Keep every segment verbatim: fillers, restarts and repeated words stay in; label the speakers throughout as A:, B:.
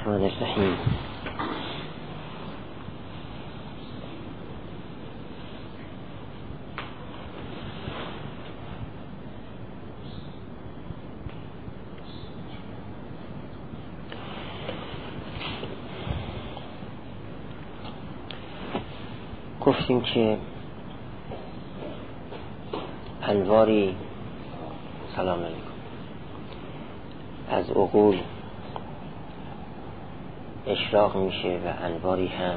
A: الرحمن الرحیم. گفتیم که انواری سلام علیکم از عقول اشراق میشه و انواری هم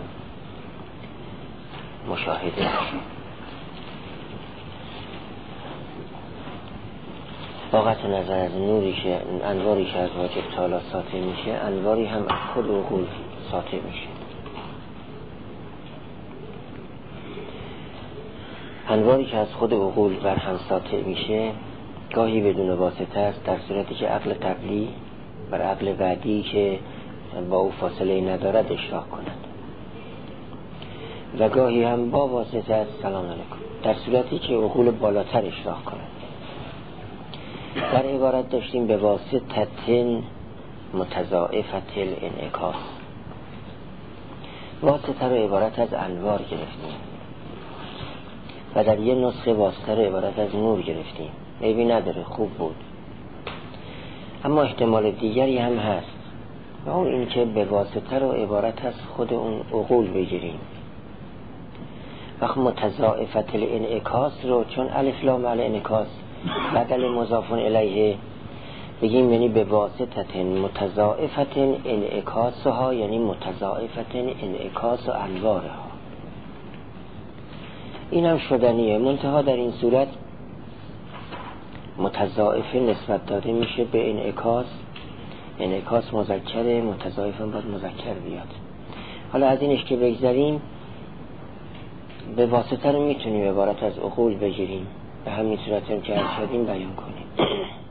A: مشاهده میشه. با قطع نظر از نوری که انواری که از واجب تعالی ساطع میشه، انواری هم از خود عقول ساطع میشه. انواری که از خود عقول بر هم ساطع میشه گاهی بدون واسطه است، در صورتی که عقل قبلی بر عقل بعدی که با او فاصله ندارد اشراق کند، و گاهی هم با واسطه است، سلام علیکم، در صورتی که عقول بالاتر اشراق کند. در عبارت داشتیم به واسطه متضاعفة الانعکاس. واسطه رو عبارت از انوار گرفتیم و در یه نسخه واسطه رو عبارت از نور گرفتیم. عیبی نداره، خوب بود. اما احتمال دیگری هم هست و اون این که به واسطه رو عبارت از خود اون عقول بگیریم. وقت متضاعفة الانعکاس رو چون الف لام الانعکاس بدل مضاف الیه بگیم، یعنی به واسطه متضاعفة انعکاسها، یعنی متضاعفة انعکاس و انوارها. این هم شدنیه، منتها در این صورت متضاعفه نسبت داده میشه به انعکاس. انعکاس مذکره، متضاعفه باید مذکر بیاد. حالا از اینش که بگذاریم، به واسطه رو میتونیم عبارت از عقول بگیریم، به همین صورت هم که ارشادیم بیان کنیم.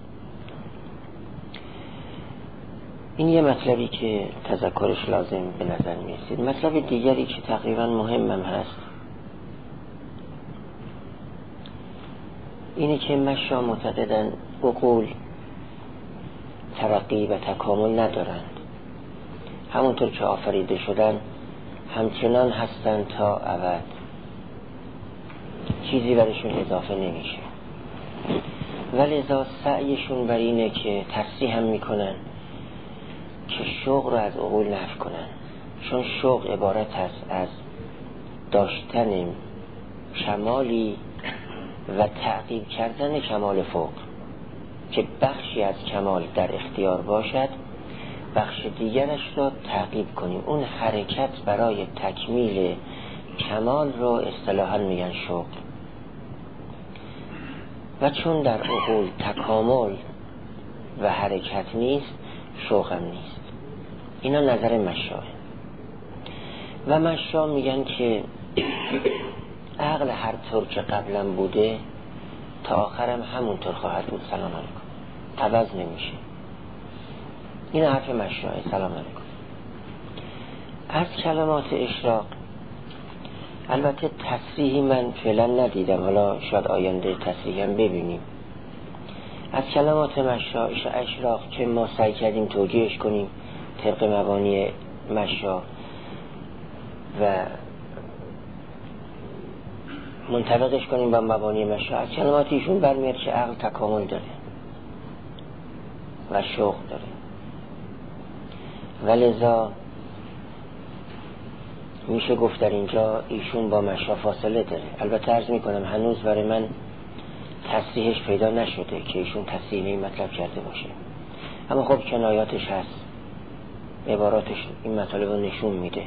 A: این یه مطلبی که تذکرش لازم به نظر میرسید. مطلب دیگری که تقریبا مهمم هست اینه که مشا معتقدن عقول ترقی و تکامل ندارند، همونطور که آفریده شدن همچنان هستند تا ابد، چیزی برشون اضافه نمیشه. ولذا سعیشون بر اینه که تصریح هم میکنن که شوق رو از عقول نفی کنن، چون شوق عبارت است از داشتن کمالی و تعقیب کردن کمال فوق، که بخشی از کمال در اختیار باشد، بخش دیگرش را تعقیب کنیم. اون حرکت برای تکمیل کمال رو اصطلاحاً میگن شوق. و چون در عقول تکامل و حرکت نیست، شوق هم نیست. اینا نظر مشاه. و مشاه میگن که عقل هر طور که قبلا بوده تا آخرم همونطور خواهد بود، سلام علیکم، عوض نمیشه. این حرف مشاه، سلام علیکم. از کلمات اشراق البته تصریحی من فعلا ندیدم، حالا شاید آینده تصریحی هم ببینیم. از کلمات مشاه اشراق که ما سعی کردیم توجیهش کنیم طبق مبانی مشاه و منطبقش کنیم با مبانی مشاه، از کلمات ایشون برمیاد که عقل تکامل داره و شوق داره، ولذا میشه گفت در اینجا ایشون با مشاه فاصله داره. البته عرض میکنم هنوز برای من تصریحش پیدا نشده که ایشون تصریح مطلب کرده باشه، اما خب کنایاتش هست، عباراتش این مطالب رو نشون میده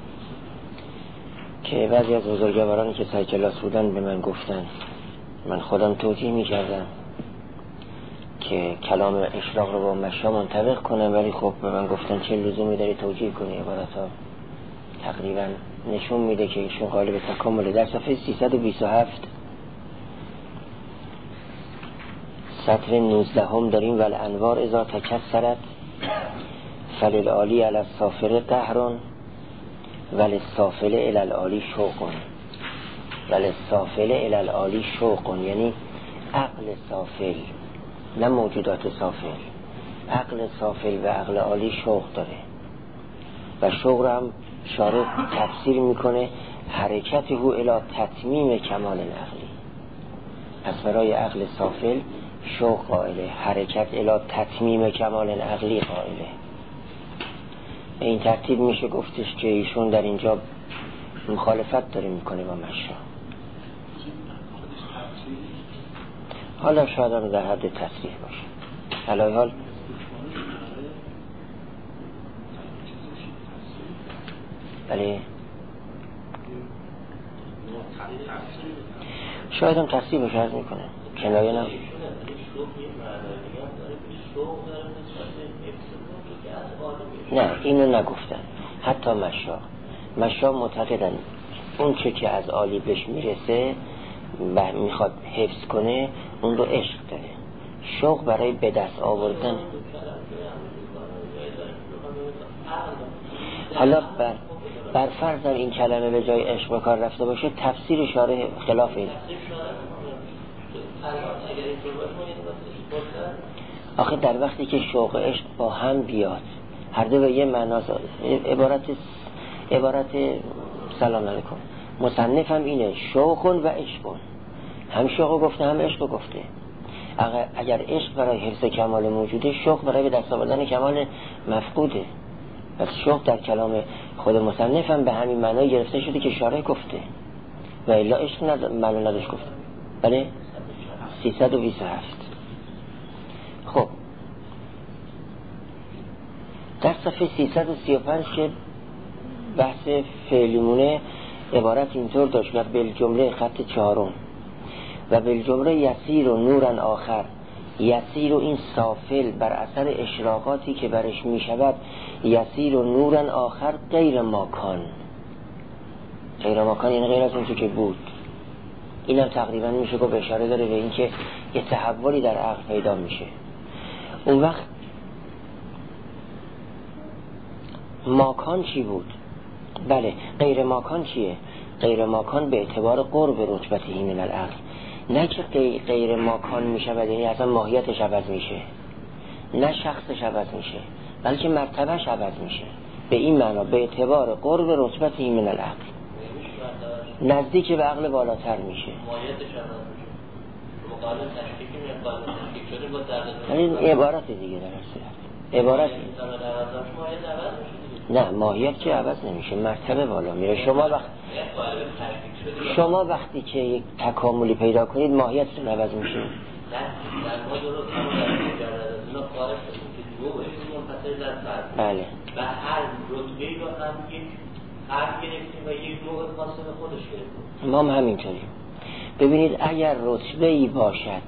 A: که بعضی از بزرگوارانی که سر کلاس بودن به من گفتن، من خودم توجیه میکردم که کلام اشراق رو با مشاه منطبق کنم، ولی خب به من گفتن چه لزومی داری توجیه کنی، عبارت ها تقریبا نشون میده که ایشون غالب تکامل. در صفحه سیصد و بیست و هفت سطر نوزده هم داریم: ول انوار اذا تکسرت فللعالی علی السافل قهرون وللسافل الی العالی شوقون. وللسافل الی العالی شوقون یعنی عقل سافل، نه موجودات سافل. عقل سافل و عقل عالی شوق داره. و شوق هم شارع تفسیر میکنه حرکت هو الی تتمیم کمال نقلی. پس برای عقل سافل شوق قائله، حرکت الی تتمیم کمال نقلی قائله. به این ترتیب میشه گفتش که ایشون در اینجا مخالفت داره میکنه با مشا. حالا شاید هم در حد تصریح باشه. علای حال بله شاید هم تصریح باشه عرض میکنه کنایه نم نه اینو نگفتن. حتی مشا مشا معتقدن اون چه که از عالی بهش میرسه و میخواد حفظ کنه اون رو عشق داره. شوق برای به دست آوردن. حالا بر بر فرض این کلمه به جای عشق به کار رفته باشه، تفسیر شارح خلاف این. آخه در وقتی که شوق عشق با هم بیاد، هر دو به یه معنا، عبارت عبارت سلام علیکم مصنف هم اینه، شوقون و عشقون، هم شوق گفته هم عشق گفته. اگر عشق برای حفظ کمال موجوده، شوق برای به دست آوردن کمال مفقوده. پس شوق در کلام خود مصنف هم به همین معنی گرفته شده که شارح گفته و الا عشق ند... معنی نداشت گفته. بله سیصد و بیست و هفت. خب در صفحه سیصد و سی و پنج که بحث فعلیمونه عبارت اینطور داشت و بالجمله خط چهارم و بالجمله یسیر و نورن آخر. یسیر و این سافل بر اثر اشراقاتی که برش می شود، یسیر و نورن آخر غیر ماکان. غیر ماکان یعنی غیر از اون که بود. این هم تقریبا میشه که اشاره داره به این که یه تحولی در عقل پیدا میشه. اون وقت ماکان چی بود؟ بله غیر ماکان چیه؟ غیر ماکان به اعتبار قرب رتبتی من العقل، نه که غیر ماکان میشه و یعنی اصلا ماهیتش عوض میشه، نه شخصش عوض میشه، بلکه مرتبهش عوض میشه. به این معنا به اعتبار قرب رتبتی من العقل، نزدیک به عقل بالاتر میشه.
B: ماهیتش عوض میشه. مقابل تشکیکی میاد، مقابل تشکیک شده با درد.
A: این عبارت دیگه در اصل عبارت نه، ماهیت که عوض نمیشه، مرتبه بالا میره. شما وقت شما وقتی که یک تکاملی پیدا کنید ماهیتتون عوض میشه. نه، در ما درست همون خارج که دو بشیم منفصل در فرد. بله. و هر رتبه‌ای رو هم یک فرد گرفتیم و یک نوع خاص به خودش گرفتیم. ما هم همینطوریم. ببینید اگر رتبه‌ای باشد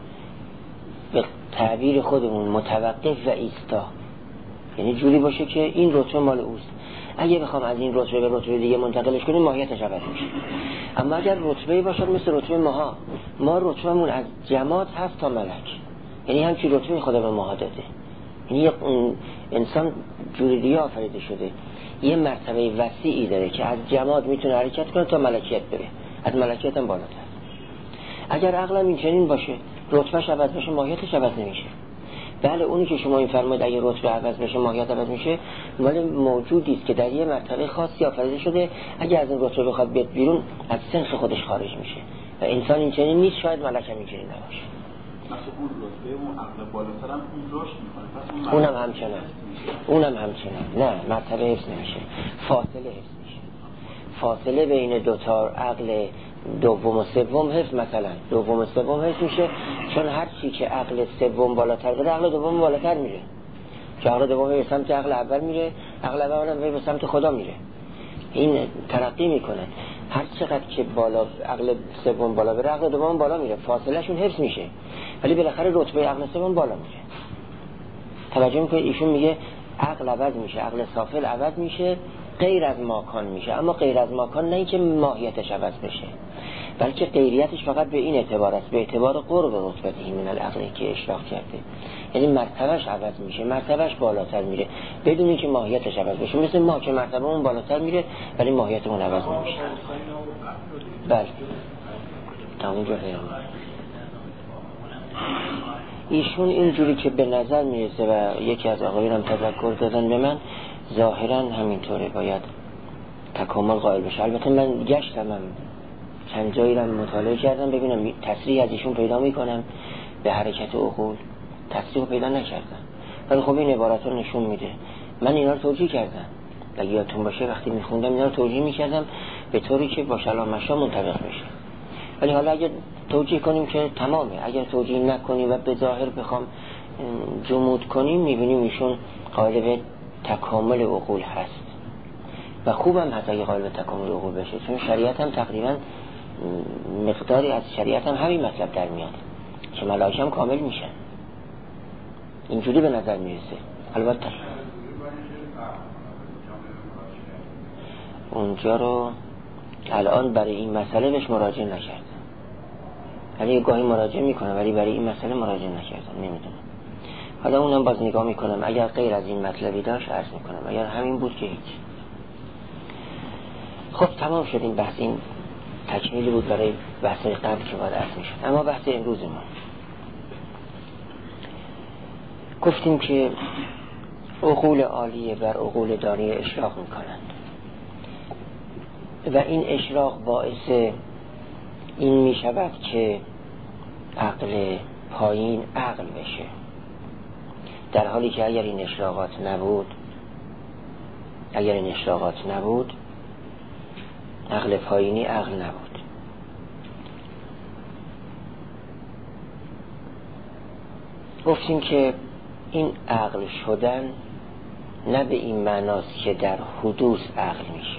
A: به تعبیر خودمون متوقف و ایستا، یعنی جوری باشه که این رتبه مال اوست، اگه بخوام از این رتبه به رتبه دیگه منتقلش کنیم ماهیتش عوض میشه. اما اگر رتبه‌ای باشه مثل رتبه ماها، ما رتبهمون از جماد هست تا ملک، یعنی همچین رتبه خدا به ماها داده. یعنی انسان جوری دیگه آفریده شده، یه مرتبه وسیعی داره که از جماد میتونه حرکت کنه تا ملکیت بره، از ملکیت هم بالاتر. اگر عقلم این چنین باشه، رتبهش عوض بشه ماهیتش عوض نمیشه. بله اونی که شما این فرمایید اگه رتبه عوض بشه ماهیت عوض میشه، ولی موجودی است که در یه مرتبه خاصی آفریده شده، اگه از این رتبه بخواد بیاد بیرون از سنخ خودش خارج میشه و انسان این چنین نیست، شاید ملک هم این چنین نباشه.
C: مثلا اون رتبه اون عقل بالاتر هم اون رشد میکنه،
A: اونم همچنان اونم همچنان نه، مرتبه حفظ نمیشه، فاصله حفظ میشه. فاصله بین دو تا عقل دوم و سوم حفظ، مثلا دوم و سوم حفظ میشه، چون هر چی که عقل سوم بالاتر بره عقل دوم بالاتر میره. چون عقل دوم به سمت عقل اول میره، عقل اول هم به سمت خدا میره. این ترقی میکنه. هر چقدر که بالا عقل سوم بالا بره عقل دوم بالا میره، فاصله شون حفظ میشه، ولی بالاخره رتبه عقل سوم بالا میره. توجه میکنید ایشون میگه عقل عوض میشه، عقل سافل عوض میشه، غیر از ماکان میشه. اما غیر از ماکان نه اینکه ماهیتش عوض بشه، بلکه غیریتش فقط به این اعتبار است، به اعتبار قرب رتبتی من العقلی که اشراق کرده، یعنی مرتبهش عوض میشه، مرتبهش بالاتر میره بدون اینکه ماهیتش عوض بشه. مثل ما که مرتبه اون بالاتر میره ولی ماهیتمون عوض نمیشه. بله تا اونجا فهمیدم. ایشون اینجوری که به نظر میرسه و یکی از آقایونم تذکر دادن به من، ظاهرا همینطوره، باید تکامل قائل بشه. البته من گشتم هم چند جایی رو مطالعه کردم ببینم تصریح از ایشون پیدا میکنم به حرکت عقول، تصریح پیدا نکردم، ولی خب این عبارات رو نشون میده. من اینا رو توجیه کردم، اگه یادتون باشه وقتی میخوندم اینا رو توجیه میکردم به طوری که با شلام مشا منطبق بشه. ولی حالا اگه توجیه کنیم که تمامه، اگر توجیه نکنیم و به ظاهر بخوام جمود کنیم میبینیم ایشون قائل به تکامل عقول هست و خوبم هست اگه قائل به تکامل عقول بشه، چون شریعت هم تقریبا مقداری از شریعت هم همین مطلب در میاد که ملائکه هم کامل میشن، اینجوری به نظر میرسه. البته اونجا رو الان برای این مسئله بهش مراجعه نکردم، ولی گاهی مراجعه میکنم ولی برای این مسئله مراجعه نکردم، نمیدونم. حالا اونم باز نگاه میکنم، اگر غیر از این مطلبی داشت عرض میکنم، اگر همین بود که هیچ. خب تمام شد این بحث، این تکمیلی بود برای بحث قبل که باید عرض میشد. اما بحث امروز ما گفتیم که عقول عالیه بر عقول دانیه اشراق میکنند و این اشراق باعث این میشود که عقل پایین عقل بشه، در حالی که اگر این اشراقات نبود اگر این اشراقات نبود عقل پایینی عقل نبود. گفتیم که این عقل شدن نه به این معناست که در حدوث عقل میشه،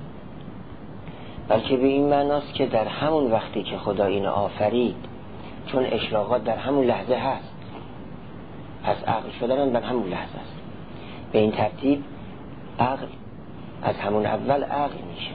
A: بلکه به این معناست که در همون وقتی که خدا اینو آفرید، چون اشراقات در همون لحظه هست، پس عقل شدن هم در همون لحظه است. به این ترتیب عقل از همون اول عقل میشه،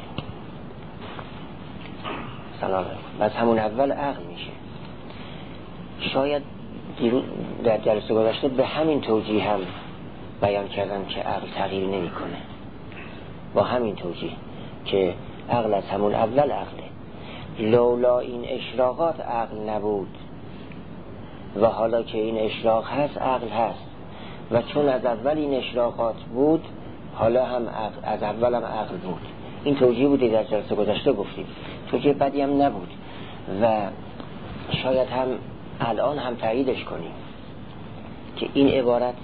A: سلام علیکم، از همون اول عقل میشه. شاید در جلسه گذشته به همین توجیه هم بیان کردم که عقل تغییر نمی کنه، با همین توجیه که عقل از همون اول عقله. لولا این اشراقات عقل نبود و حالا که این اشراق هست عقل هست، و چون از اول این اشراقات بود حالا هم عقل، از اول هم عقل بود. این توجیه بوده در جلسه گذشته گفتیم، توجیه بدی هم نبود و شاید هم الان هم تاییدش کنیم که این عبارت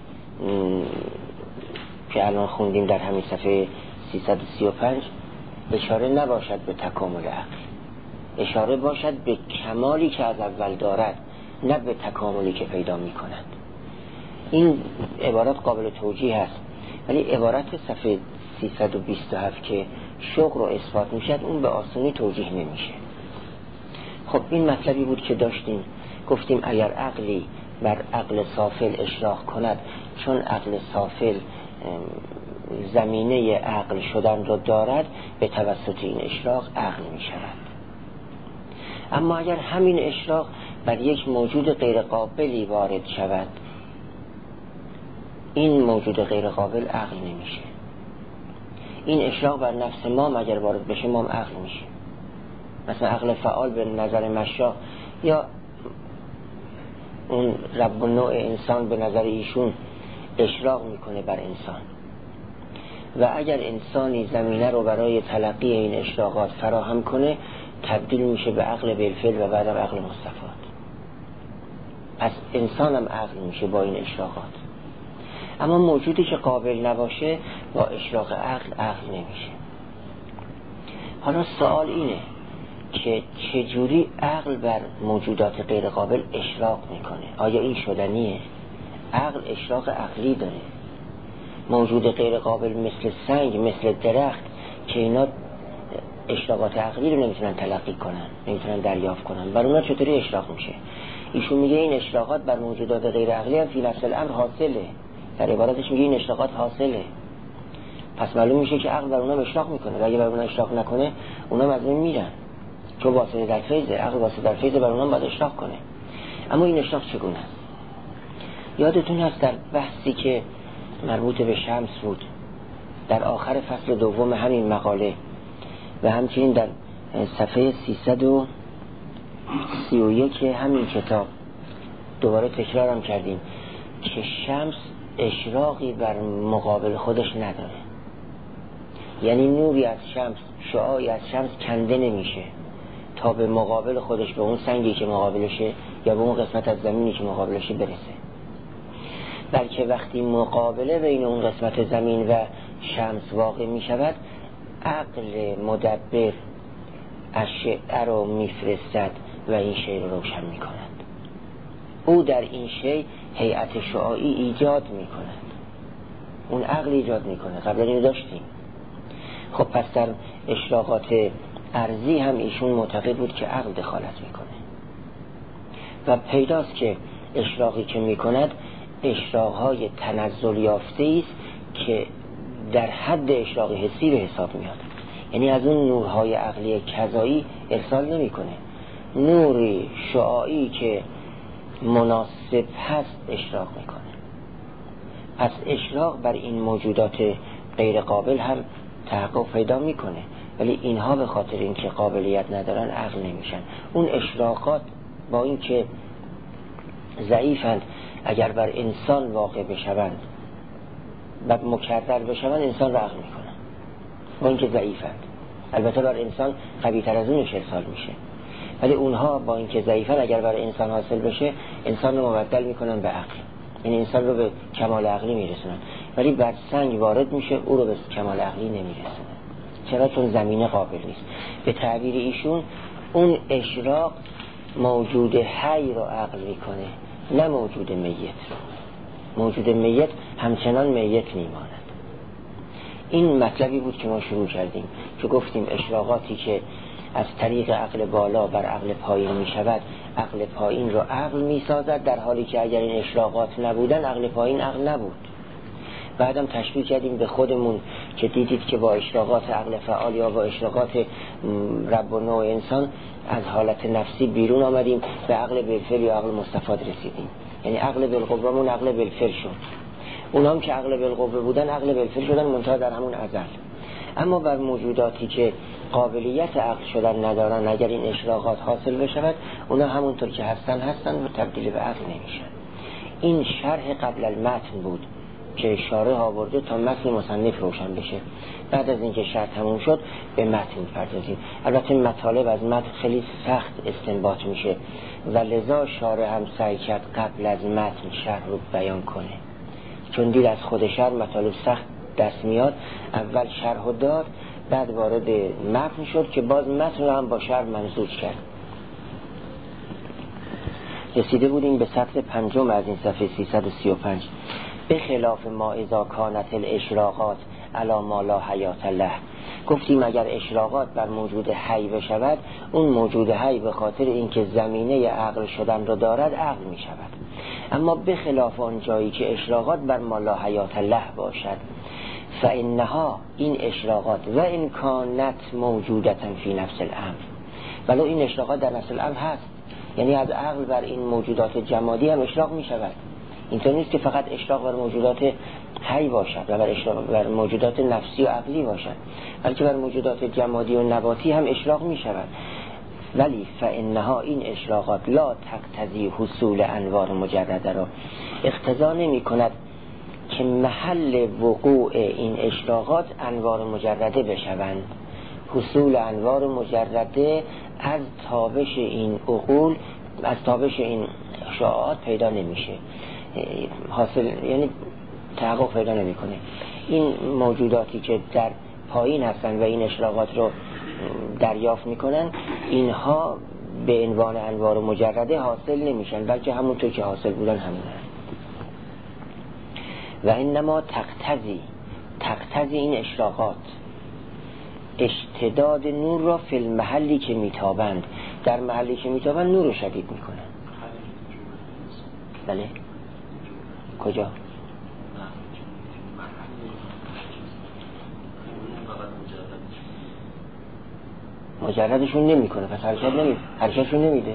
A: که الان خوندیم در همین صفحه سیصد و سی و پنج اشاره نباشد به تکامل عقل، اشاره باشد به کمالی که از اول دارد، نه به تکاملی که پیدا می کند. این عبارت قابل توجیه هست، ولی عبارت صفحه سیصد و بیست و هفت که شغل رو اثبات می شد اون به آسانی توجیه نمیشه. خب این مطلبی بود که داشتیم، گفتیم اگر عقلی بر عقل سافل اشراق کند، چون عقل سافل زمینه عقل شدن رو دارد، به توسط این اشراق عقل می شود. اما اگر همین اشراق بر یک موجود غیر قابلی وارد شود، این موجود غیر قابل عقل نمیشه. این اشراق بر نفس ما اگر وارد بشه ما عقل میشه. مثلا عقل فعال به نظر مشا یا اون رب النوع انسان به نظر ایشون اشراق میکنه بر انسان، و اگر انسانی زمینه رو برای تلقی این اشراقات فراهم کنه تبدیل میشه به عقل بالفعل و بعدم عقل مستفاد. پس انسان هم عقل میشه با این اشراقات. اما موجودی که قابل نباشه با اشراق عقل عقل نمیشه. حالا سوال اینه که چجوری عقل بر موجودات غیر قابل اشراق میکنه؟ آیا این شدنیه؟ عقل اشراق عقلی داره. موجود غیر قابل مثل سنگ، مثل درخت که اینا اشراقات عقلی رو نمیتونن تلقی کنن، نمیتونن دریافت کنن، بر اونا چطوری اشراق میشه؟ ایشون میگه این اشراقات بر موجودات غیر عقلی هم فی نفس الامر حاصله، در عبارتش میگه این اشراقات حاصله. پس معلوم میشه که عقل بر اونا اشراق میکنه و اگه بر اونا اشراق نکنه اونا از این میرن، چون واسطه در فیضه، عقل واسطه در فیضه بر اونا باید اشراق کنه. اما این اشراق چگونه؟ یادتون هست در بحثی که مربوط به شمس بود در آخر فصل دوم همین مقاله و همچنین در صفحه سیصد و سی و یک همین کتاب دوباره تکرارم کردیم که شمس اشراقی بر مقابل خودش نداره. یعنی نوری از شمس، شعاعی از شمس کنده نمیشه تا به مقابل خودش، به اون سنگی که مقابلشه یا به اون قسمت از زمینی که مقابلشه برسه، بلکه وقتی مقابله بین اون قسمت زمین و شمس واقع می شود، عقل مدبر اشعه رو میفرستد و این شی رو روشن می کند. او در این شی هیئت شعاعی ایجاد می کند، اون عقل ایجاد می کنه. قبلا اینو داشتیم. خب پس در اشراقات ارضی هم ایشون معتقد بود که عقل دخالت می کنه و پیداست که اشراقی که می کند اشراقهای تنزل یافته است که در حد اشراق حسی به حساب میاد. یعنی از اون نورهای عقلی کذایی ارسال نمی کنه، نوری شعاعی که مناسب هست اشراق می کنه. پس اشراق بر این موجودات غیر قابل هم تحقق پیدا می کنه، ولی اینها به خاطر اینکه قابلیت ندارن عقل نمیشن. اون اشراقات با اینکه ضعیفند اگر بر انسان واقع بشوند و مکرر بشوند انسان را عقل میکنن، با اینکه ضعیفند. البته بر انسان قوی تر از اونش ارسال میشه، ولی اونها با اینکه ضعیفند اگر بر انسان حاصل بشه انسان رو مبدل میکنن به عقل، این انسان رو به کمال عقلی میرسونن. ولی بر سنگ وارد میشه او رو به کمال عقلی نمیرسونن. چرا؟ چون زمینه قابل نیست. به تعبیر ایشون اون اشراق موجود حی رو عقل میکنه، نه موجود میت رو. موجود میت همچنان میت میماند. این مطلبی بود که ما شروع کردیم که گفتیم اشراقاتی که از طریق عقل بالا بر عقل پایین می شود، عقل پایین رو عقل می سازد، در حالی که اگر این اشراقات نبودن عقل پایین عقل نبود. بعدم تشبیه کردیم به خودمون که دیدید که با اشراقات عقل فعال یا با اشراقات رب و نوع انسان از حالت نفسی بیرون آمدیم، به عقل بالفعل یا عقل مستفاد رسیدیم. یعنی عقل بالقوهمون عقل بالفعل شد. اونام که عقل بالقوه بودن عقل بالفعل شدن منتها در همون ازل. اما بر موجوداتی که قابلیت عقل شدن ندارن، اگر این اشراقات حاصل بشود اونا همونطور که هستن هستن و تبدیل به عقل نمیشن. این شرح قبل المتن بود که شارح آورده تا متن مصنف روشن بشه. بعد از اینکه شرح تموم شد به متن پردازیم. البته مطالب از متن خیلی سخت استنباط میشه و لذا شارح هم سعی کرد قبل از متن شرح رو بیان کنه، چون دید از خود شرح مطالب سخت دست میاد. اول شرح رو داد، بعد وارد متن شد که باز متن رو هم با شرح منسوج کرد. رسیده بودیم به سطر پنجم از این صفحه سیصد و سی و پنج. به خلاف ما اذا کانت الاشراقات علی ما لا حیات له. گفتیم اگر اشراقات بر موجود حی بشود، اون موجود حی به خاطر اینکه زمینه عقل شدن رو دارد عقل می شود. اما به خلاف آن جایی که اشراقات بر ما لا حیات له باشد، فانها این اشراقات و ان کانت موجودتا فی نفس الامر، ولو این اشراقات در نفس الامر هست، یعنی از عقل بر این موجودات جمادی هم اشراق می شود. اینطور نیست که فقط اشراق بر موجودات حی باشد و بر, بر موجودات نفسی و عقلی باشد، بلکه بر موجودات جمادی و نباتی هم اشراق می شود. ولی فانها این اشراقات لا تقتضی حصول انوار مجرده را اقتضا نمی کند که محل وقوع این اشراقات انوار مجرده بشوند. حصول انوار مجرده از تابش این عقول، از تابش این شعاعات پیدا نمیشه، حاصل یعنی تحقق پیدا نمیکنه. این موجوداتی که در پایین هستن و این اشراقات رو دریافت میکنن، اینها به عنوان انوار مجرده حاصل نمیشن، بلکه همونطور که حاصل بودن همونه. و انما تقتضی تقتضی این اشراقات اشتداد نور را فی المحلی که میتابند، در محلی که میتابند نور رو شدید میکنن. بله کجا؟ مجردشون نمی کنه، پس حرکت نمی حرکتشون نمیده.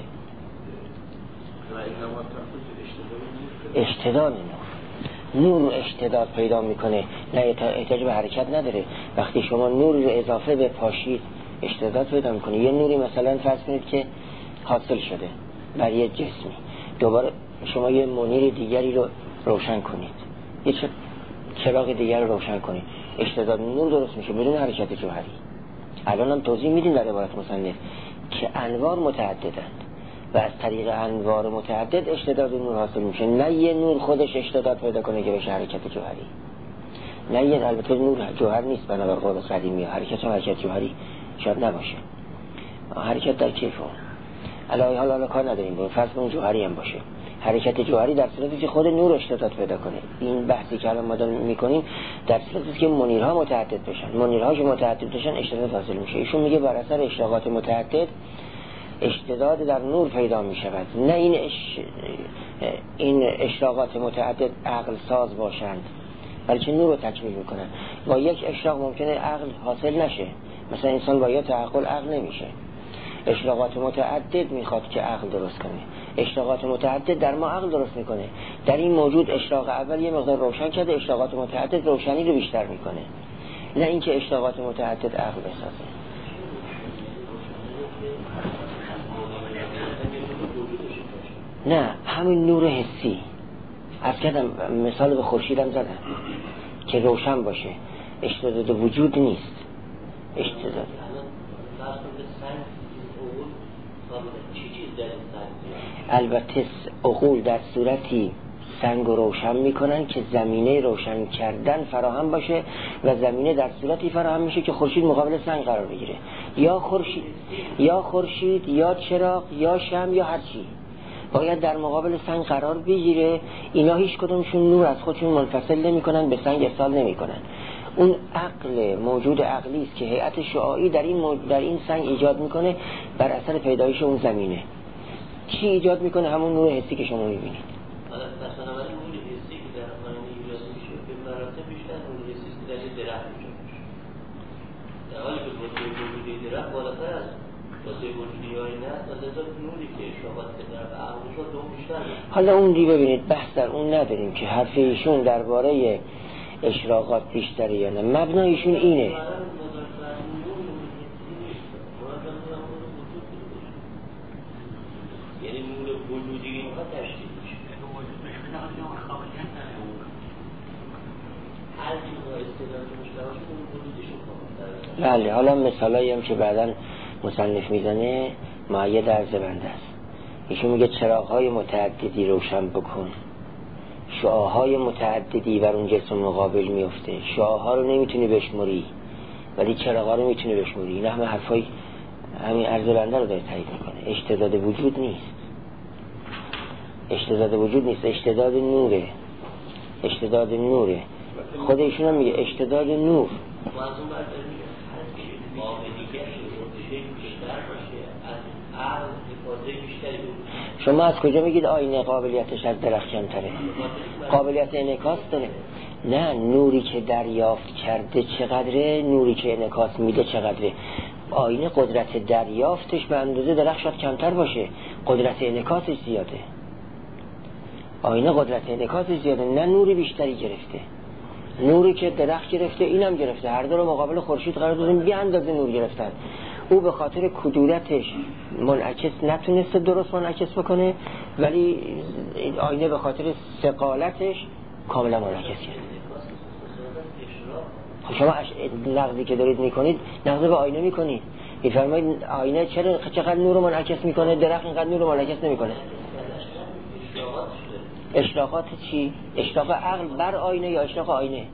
A: اشتداد نور نور رو اشتداد پیدا میکنه، نه احتیاج به حرکت نداره. وقتی شما نور رو اضافه به پاشید اشتداد پیدا میکنه. یه نوری مثلا فرض کنید که حاصل شده بر یه جسمی، دوباره شما یه منیر دیگری رو روشن کنید، یه چراغ دیگر رو روشن کنید، اشتداد نور درست میشه بدون حرکت جوهری. الان هم توضیح میدیم در عبارت مصنف که انوار متعددند و از طریق انوار متعدد اشتداد نور حاصل میشه، نه یه نور خودش اشتداد پیدا کنه که بشه حرکت جوهری. نه یه البته نور جوهر نیست بنابر قول قدیمی، حرکت هم حرکت جوهری شاید نباشه، حرکت در کیف اون الان حالا حالا کار نداریم با فرض اون جوهری هم باشه. حرکت جوهری در صورتی که خود نور اشتداد پیدا کنه. این بحثی که الان ما داریم میکنیم در صورتی که منیرها متعدد بشن، منیرها که متعدد بشن اشتداد حاصل میشه. ایشون میگه بر اثر اشراقات متعدد اشتداد در نور پیدا میشود، نه این اش... این اشراقات متعدد عقل ساز باشند بلکه نور رو تکمیل میکنن. با یک اشراق ممکنه عقل حاصل نشه، مثلا انسان با یه تعقل عقل نمیشه. اشراقات متعدد میخواد که عقل درست کنه، اشراقات متعدد در ما عقل درست میکنه. در این موجود اشراق اول یه مقدار روشن کرده، اشراقات متعدد روشنی رو بیشتر میکنه، نه اینکه اشراقات متعدد عقل بسازه. نه همین نور حسی از کردم مثال به خورشیدم زدم که روشن باشه، اشتداد وجود نیست. اشتداد البته عقول در صورتی سنگ رو روشن میکنن که زمینه روشن کردن فراهم باشه و زمینه در صورتی فراهم میشه که خورشید مقابل سنگ قرار بگیره، یا خورشید یا خورشید یا چراغ یا شمع یا هر چی باید در مقابل سنگ قرار بگیره. اینا هیچ کدومشون نور از خودشون منفصل نمیکنن، به سنگ ارسال نمیکنن. اون عقل موجود عقلی است که هیئت شعاعی در این مو... در این سنگ ایجاد میکنه بر اثر پیدایش اون زمینه. چی ایجاد میکنه؟ همون نور حسی که شما میبینید.
B: حالا مثلا ولی نور حسی که در آینه ایجاد میشه به مراتب بیشتر نور حسی که در درخت ایجاد میشه، در حالی که واسه وجودی درخت بالاتر از واسه وجودی آینه است، لذا نوری که اشراقات که در عقل شد اون بیشتر. حالا
A: اون دی ببینید بحث در اون نداریم که حرف ایشون درباره اشراقات بیشتره یا نه، مبنایشون اینه.
B: یعنی نور وجودی اینها تشکیل میشه. هر چیز استعداد مشترک اون وجودشون کامل.
A: بله، حالا مثالایی هم که بعداً مصنف میزنه معید عرض بنده است. ایشون میگه چراغ‌های متعددی روشن بکن، شعاع‌های متعددی بر اون جسم مقابل میفته. شعاع‌ها رو نمیتونی بشموری ولی چراغ‌ها رو میتونی بشموری. این همه حرفای همین عرض بنده رو داره تایید میکنه. اشتداد وجود نیست، اشتداد وجود نیست، اشتداد نوره، اشتداد نوره. خود ایشون هم میگه اشتداد نور. شما از کجا میگید آینه قابلیتش از درخت کمتره؟ قابلیت انعکاس داره. نه، نوری که دریافت کرده چقدره، نوری که انعکاس میده چقدره. آینه قدرت دریافتش به اندازه درخت شاید کمتر باشه، قدرت انعکاسش زیاده. آینه قدرت انعکاسش زیاده، نه نوری بیشتری گرفته. نوری که درخت گرفته اینم گرفته، هر دو رو مقابل خورشید قرار دادیم بی اندازه نور گرفتن. او به خاطر کدورتش منعکس نتونسته درست منعکس بکنه، ولی آینه به خاطر ثقالتش کاملا منعکس کرد. شما نقضی که دارید میکنید نقض به آینه میکنید. میفرمایید آینه چرا چقدر نور رو منعکس میکنه، درخت اینقدر نور رو منعکس نمیکنه. اشراقات چی؟ اشراق عقل بر آینه یا اشراق آینه؟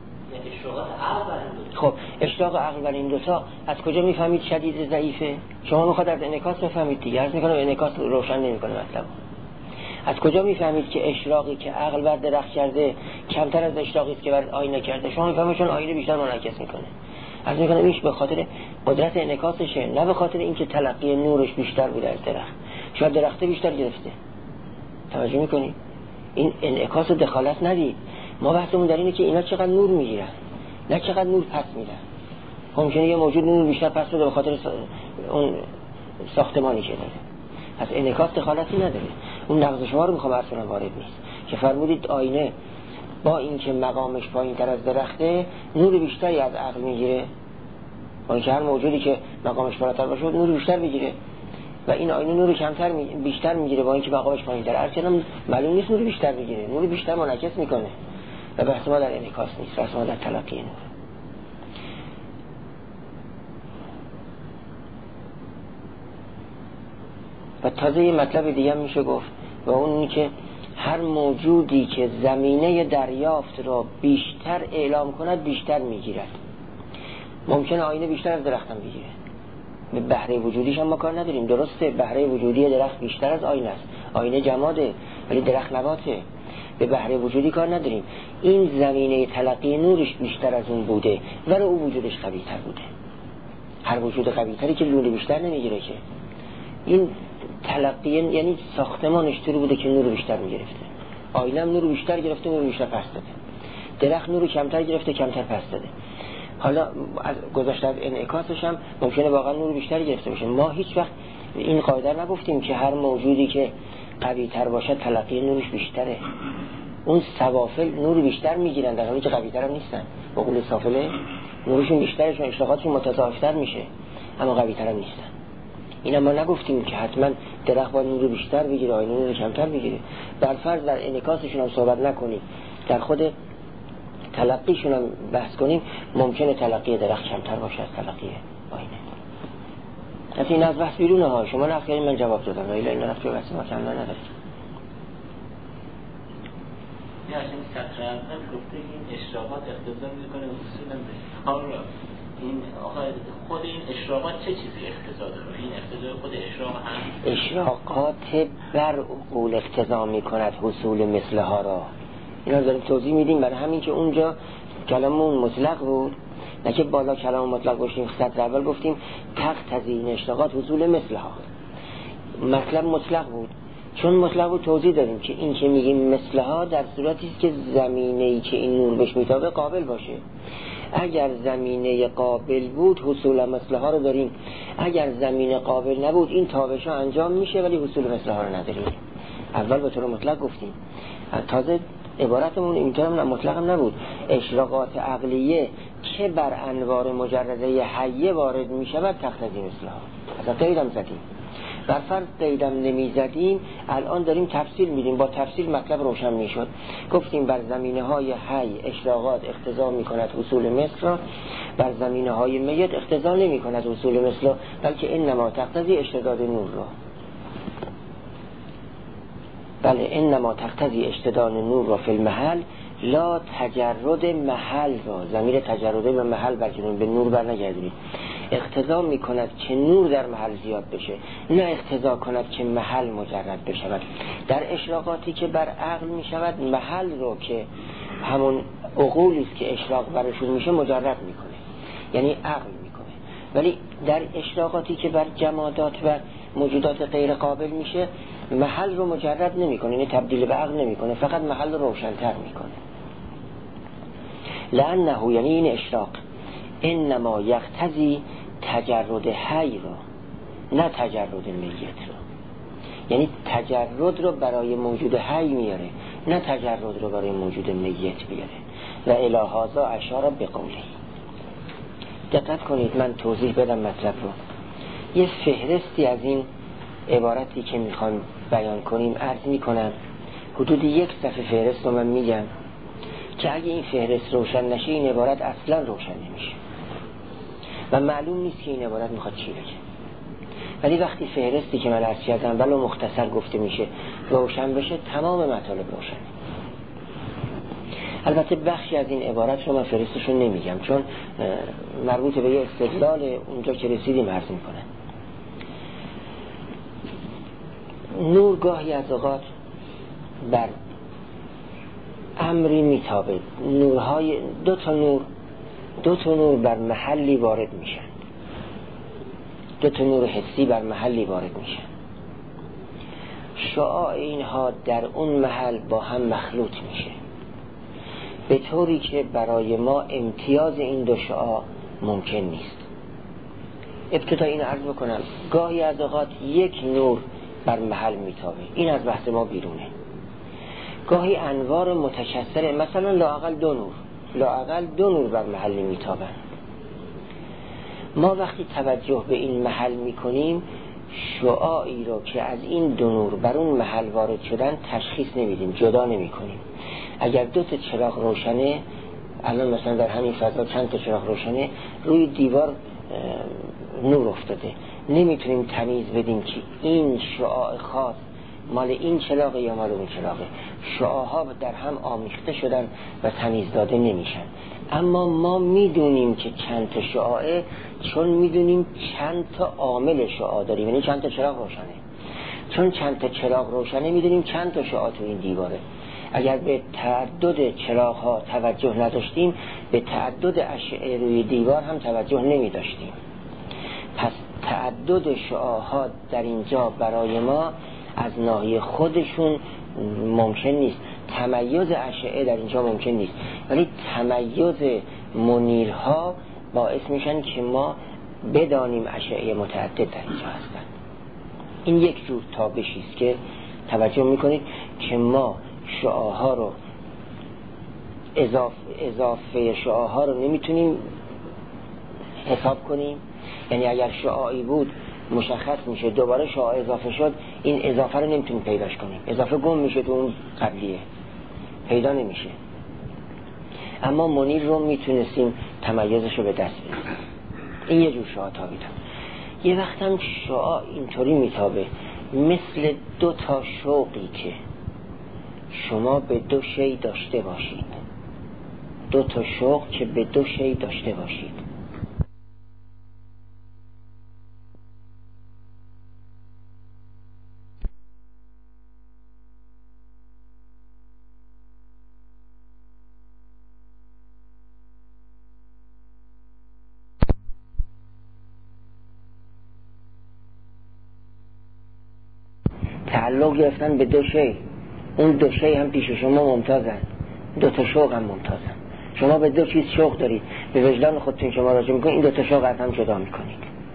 A: خب اشراق عقل بر این دوتا از کجا میفهمید شدید ضعیفه؟ شما میخواد از انعکاس بفهمید دیگه، عرض میکنم انعکاس روشن نمیکنه مطلب. از کجا میفهمید که اشراقی که عقل بر درخت کرده کمتر از اشراقی است که بر آینه کرده؟ شما میفهمید چون آینه بیشتر منعکس میکنه. عرض میکنم ایش به خاطر قدرت انعکاسشه، نه به خاطر اینکه تلقی نورش بیشتر بوده از درخت. شاید درخت بیشتر گرفته. توجه میکنید؟ این انعکاس و دخالت ندید. ما بحثمون در اینه که اینا چقدر نور میگیرن، نه چقدر نور پس میدن. ممکنه یه موجود نور بیشتر پس بده به خاطر اون ساختمانی که داره. پس انعکاس دخالتی نداره. اون نقض شما رو میخوام اصلا وارد نیست که فرمودید آینه با اینکه مقامش پایین‌تر از درخته نور بیشتری از عقل میگیره، با اینکه هر موجودی که مقامش بالاتر باشه نور بیشتر بگیره و این آینه نور کمتر می... بیشتر میگیره با اینکه مقامش پایین‌تر. اصلا معلوم نیست نور بیشتر بگیره، نور بیشتر منعکس میکنه. و بحث ما در انعکاس نیست، بحث ما در تلقی نور. و تازه یه مطلب دیگه میشه گفت و اون اینه که هر موجودی که زمینه دریافت را بیشتر اعلام کند بیشتر میگیرد. ممکنه آینه بیشتر از درختم بگیره، به بهره وجودیش هم ما کار نداریم. درسته بهره وجودی درخت بیشتر از آینه است، آینه جماده ولی درخت نباته، به بهره وجودی کار نداریم. این زمینه تلقی نورش بیشتر از اون بوده ولی او وجودش قوی تر بوده. هر وجود قوی تری که نور بیشتر نمیگیره که. این تلقی یعنی ساختمانش طوری بوده که نور بیشتر میگرفته. آینه هم نور بیشتر گرفته، نور بیشتر پس داده. درخت نور کمتر گرفته، کمتر پس داده. حالا از گذشته از انعکاسش هم ممکنه واقعا نور بیشتر گرفته باشه. ما هیچ وقت این قاعده نگفتیم که هر موجودی که قوی تر باشه تلقی نورش بیشتره. اون سوافل نور بیشتر میگیرن در حالی که قوی تر هم نیستن. با قول سافله نورشون بیشتره، چون اشتقاقاتشون متضاعفتر میشه اما قوی تر هم نیستن. اینا ما نگفتیم که حتما درخت باید نور بیشتر بگیره، آینه نور کمتر بگیره. بر فرض در انعکاسشون هم صحبت نکنیم، در خود تلقیشون هم بحث کنیم، ممکنه تلقی درخت کمتر باشه از تلقی آینه. از این از بحث بیرونه ها، شما نخیرین من جواب دادم ولی این رفت جو بحث ما کمتر نداره.
D: یه از این سطر اول گفته این اشراقات اقتضا میکنه اصولا به کار را این آقا خود این اشراقات چه چیزی اقتضا داره؟ این اقتضا خود اشراق هم
A: اشراقات بر عقول اقتضا میکند حصول مثلها را. اینا داریم توضیح میدیم برای همین که اونجا کلامون مطلق بود، نه که بالا کلام مطلق باشیم. سطر اول گفتیم تقتضی این اشراقات حصول مثلها، مطلب مطلق بود. چون مطلب رو توضیح داریم که این که میگیم مثلها در صورتی است که زمینه‌ای که این نور بهش میتابه قابل باشه. اگر زمینه قابل بود حصول مثلها رو داریم، اگر زمینه قابل نبود این تابش ها انجام میشه ولی حصول مثلها رو نداریم. اول به طور مطلق گفتیم، تازه عبارتمون اینطور مطلق هم نبود. اشراقات عقلیه که بر انوار مجرده حیه وارد میشود تقتضی مثلها. اصلا قیدم زدیم، بر فرض قیدم نمی زدیم الان داریم تفصیل میدیم، با تفصیل مطلب روشن میشد. گفتیم بر زمینه های حی اشراقات اقتضا میکند حصول مثل را، بر زمینه های میت اقتضا نمی کند حصول مثل را، بلکه انما تقتضی اشتداد نور را. بله انما تقتضی اشتداد نور را فی المحل لا تجرد محل را. ضمیر تجرده به محل برگردون، به نور بر نگردونید. اقتضا می کند که نور در محل زیاد بشه، نه اقتضا کند که محل مجرد بشود. در اشراقاتی که بر عقل می شود محل رو که همون عقولی است که اشراق برشون میشه مجرد میکنه، یعنی عقل میکنه. ولی در اشراقاتی که بر جمادات و موجودات غیر قابل میشه محل رو مجرد نمیکنه، یعنی تبدیل به عقل نمیکنه، فقط محل رو روشن‌تر میکنه. لانه یعنی این اشراق انما یقتضی تجرد حی را نه تجرد میت را. یعنی تجرد رو برای موجود حی میاره، نه تجرد رو برای موجود میت بیاره. و الهازا اشاره به قوله. دقت کنید من توضیح بدم مطلب رو. یه فهرستی از این عبارتی که میخوان بیان کنیم عرض میکنم. حدود یک صفحه فهرست رو من میگم که اگه این فهرست روشن نشه این عبارت اصلا روشن نمیشه و معلوم نیست که این عبارت میخواد چی بگه. ولی وقتی فهرستی که من عرض کردم ولو مختصر گفته میشه روشن بشه تمام مطالب روشن. البته بخشی از این عبارت رو من فهرستشون نمیگم چون مربوط به یه استدلال اونجا که رسیدیم عرض میکنم. نور گاهی از اوقات بر امری میتابه. نورهای دو تا نور دو تا نور بر محلی وارد میشن، دو تا نور حسی بر محلی وارد میشن. شعاع اینها در اون محل با هم مخلوط میشه به طوری که برای ما امتیاز این دو شعاع ممکن نیست. ابتدا این عرض بکنم گاهی از اوقات یک نور بر محل میتابه، این از بحث ما بیرونه. گاهی انوار متکثره، مثلا لااقل دو نور لااقل دو نور بر محلی میتابن. ما وقتی توجه به این محل میکنیم شعاعی رو که از این دو نور بر اون محل وارد شدن تشخیص نمیدیم، جدا نمیکنیم. اگر دو تا چراغ روشنه، الان مثلا در همین فضا چند تا چراغ روشنه، روی دیوار نور افتاده، نمیتونیم تمیز بدیم که این شعاع خاص مال این چراغ یا مال اون چراغه. شعاعها در هم آمیخته شدن و تمیز داده نمیشن. اما ما میدونیم که چند تا شعاعه، چون میدونیم چند تا عامل شعاع داریم، یعنی چند تا چراغ روشنه. چون چند تا چراغ روشنه میدونیم چند تا شعاع تو این دیواره. اگر به تعدد چراغ ها توجه نداشتیم، به تعدد اشعه روی دیوار هم توجه نمی داشتیم. پس تعدد شعاع ها در اینجا برای ما از ناحیه خودشون ممکن نیست، تمیز اشعه در اینجا ممکن نیست، ولی تمیز منیرها باعث میشن که ما بدانیم اشعه متعدد در اینجا هستن. این یک جور تابشی است که توجه میکنید که ما شعاعها رو اضافه, اضافه شعاعها رو نمیتونیم حساب کنیم. یعنی اگر شعاعی بود مشخص میشه، دوباره شعاع اضافه شد، این اضافه رو نمیتونیم پیداش کنیم، اضافه گم میشه تو اون قبلیه، پیدا نمیشه. اما منیر رو میتونستیم تمیزش رو به دست بیاریم. این یه جور شعاع تابیدن. یه وقت هم شعاع اینطوری میتابه مثل دو تا شوقی که شما به دو شی داشته باشید، دو تا شوق که به دو شی داشته باشید. تعلق گرفتن به دو شی، اون دو شی هم پیش شما ممتازن، دو تا شوق هم ممتازن. شما به دو چیز شوق دارید، به وجدان خودتون شما راجع میکنید، این دو تا شوق از هم جدا میکنید.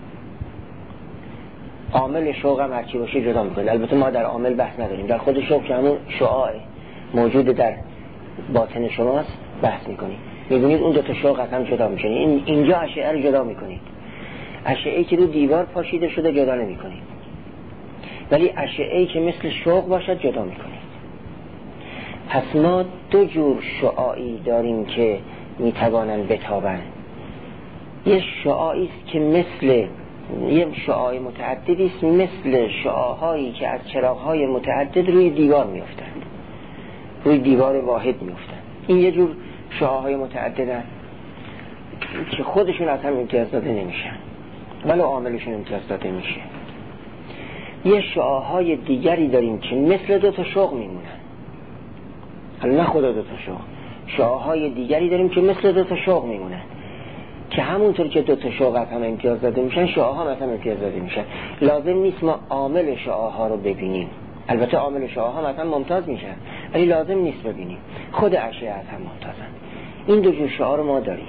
A: عامل شوق هم هرچی باشه جدا میکنید. البته ما در عامل بحث نداریم، در خود شوق که همون شعاع موجود در باطن شماست بحث میکنید. میبینید اون دو تا شوق از هم جدا میشن. این اینجا اشعه رو جدا میکنید. اشعه‌ای که رو دیوار پاشیده شده جدا نمیکنید، ولی اشعه‌ای که مثل شوق باشد جدا میکنید. پس ما دو جور شعاعی داریم که میتوانند بتابند. یه شعاعی است که مثل یه شعاع متعددی است، مثل شعاعهایی که از چراغ‌های متعدد روی دیوار میافتند، روی دیوار واحد میافتند. این یه جور شعاعهای متعددن که خودشون از هم امتیاز داده نمیشن، ولی عاملشون امتیاز داده میشه. یه شعاعهای دیگری داریم که مثل دو تا شوق میمونن، نه خدا دو تا شوق، شعاعهای دیگری داریم که مثل دو تا شوق میمونن، که همونطور که دو تا شوق هم امتیاز داده میشن، شعاعها هم امتیاز داده میشن. لازم نیست ما عامل شعاعها رو ببینیم. البته عامل شعاعها هم ممتاز میشن، ولی لازم نیست ببینیم، خود اشعه از هم ممتازن. این دو جور شعاع رو ما داریم.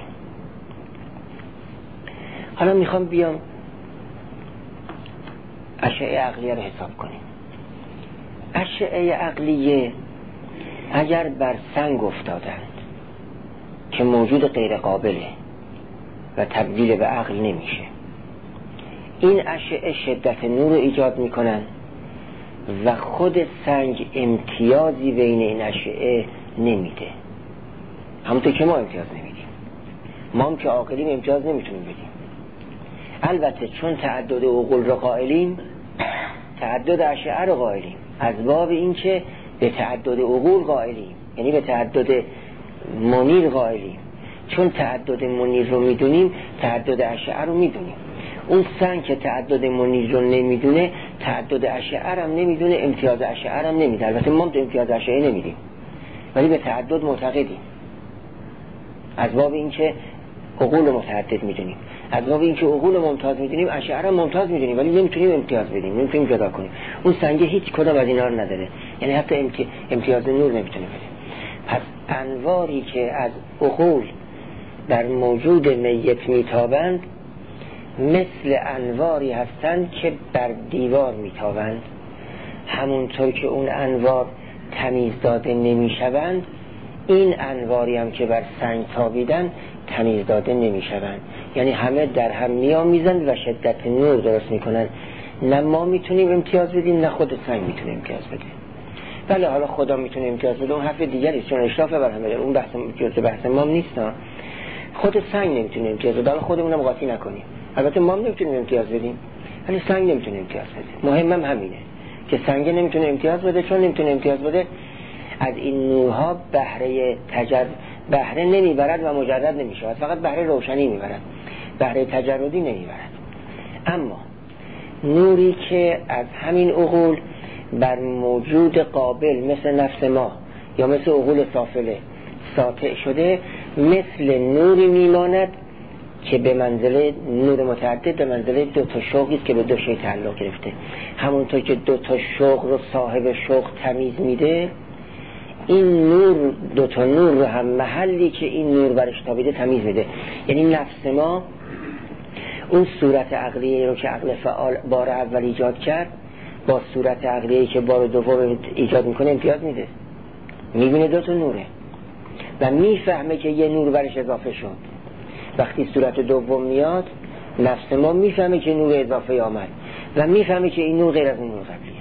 A: حالا میخوام بیام اشعه عقلیه رو حساب کنیم. اشعه عقلیه اگر بر سنگ افتادند که موجود غیر قابله و تبدیل به عقل نمیشه، این اشعه شدت نور رو ایجاد میکنن و خود سنگ امتیازی بین این اشعه نمیده. همونطور که ما امتیاز نمیدیم، ما هم که عاقلیم امتیاز نمیتونیم بدیم. البته چون تعدد عقول رو قائلیم، تعدد اشعه رو قائلیم، از باب این که به تعدد عقول قائلیم، یعنی به تعدد منیر قائلیم. چون تعدد منیر رو میدونیم، تعدد اشعه رو میدونیم. اون سنگ که تعدد منیر رو نمیدونه، تعدد اشعه هم نمیدونه، امتیاز اشعه هم نمیده. البته ما امتیاز اشعه نمیدیم، ولی به تعدد معتقدیم، از باب این که عقول متعدد میدونیم، از باب این که عقول ممتاز میدونیم، اشعه هم ممتاز میدونیم، ولی نمیتونیم امتیاز بدیم، نمیتونیم جدا کنیم. اون سنگ هیچ کدام از اینا رو نداره، یعنی حتی امتیاز نور نمیتونه بده. پس انواری که از عقول در موجود میت میتابند مثل انواری هستند که بر دیوار میتابند. همونطور که اون انوار تمیز داده نمیشوند، این انواری هم که بر سنگ تابیدن تمیز داده نمیشوند، یعنی همه در هم میامیزند و شدت نور درست میکنند. نه ما میتونیم امتیاز بدیم، نه خود سنگ میتونه امتیاز بده. بله حالا خدا میتونه امتیاز بده، اون حرف دیگری است، چون اشراف بر همه داره، اون بحث جزء بحث ما نیست. خود سنگ نمیتونه امتیاز بده، حالا خودمونم قاطی نکنیم. البته ما نمیتونیم امتیاز بدیم، ولی سنگ نمیتونه امتیاز بده. مهمم همینه که سنگ نمیتونه امتیاز بده، چون نمیتونه امتیاز بده از این نورها بهره تجرد بهره نمیبرد و مجرد نمیشود، فقط بهره روشنی میبرد، بهره تجردی نمیبرد. اما نوری که از همین عقول بر موجود قابل مثل نفس ما یا مثل عقول سافله ساطع شده، مثل نوری میماند که به منزله نور متعدد، به منزله دو تا شوقی است که به دو شی تعلق گرفته. همونطور که دو تا شوق رو صاحب شوق تمیز میده، این نور دو تا نور رو هم محلی که این نور برش تابیده تمیز میده. یعنی نفس ما اون صورت عقلیه رو که عقل فعال بار اول ایجاد کرد با صورت عقلیه که بار دوم ایجاد میکنه امتیاز میده. میبینه دو تا نوره و میفهمه که یه نور برش اضافه شد. وقتی صورت دوم میاد، نفس ما میفهمه که نور اضافه آمد و میفهمه که این نور غیر از اون نور قبلیه.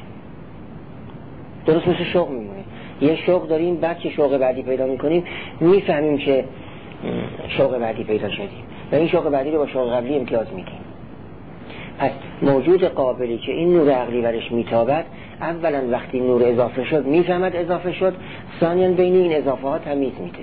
A: درست مثل شوق میمونه. یه شوق داریم، بعد که شوق بعدی پیدا میکنیم میفهمیم که شوق بعدی پیدا شدیم و این شوق بعدی رو با شوق قبلی امتیاز میدیم. پس موجود قابلی که این نور عقلی برش میتابد، اولا وقتی نور اضافه شد میفهمد اضافه شد، ثانیاً بین این اضافه ها تمیز میده.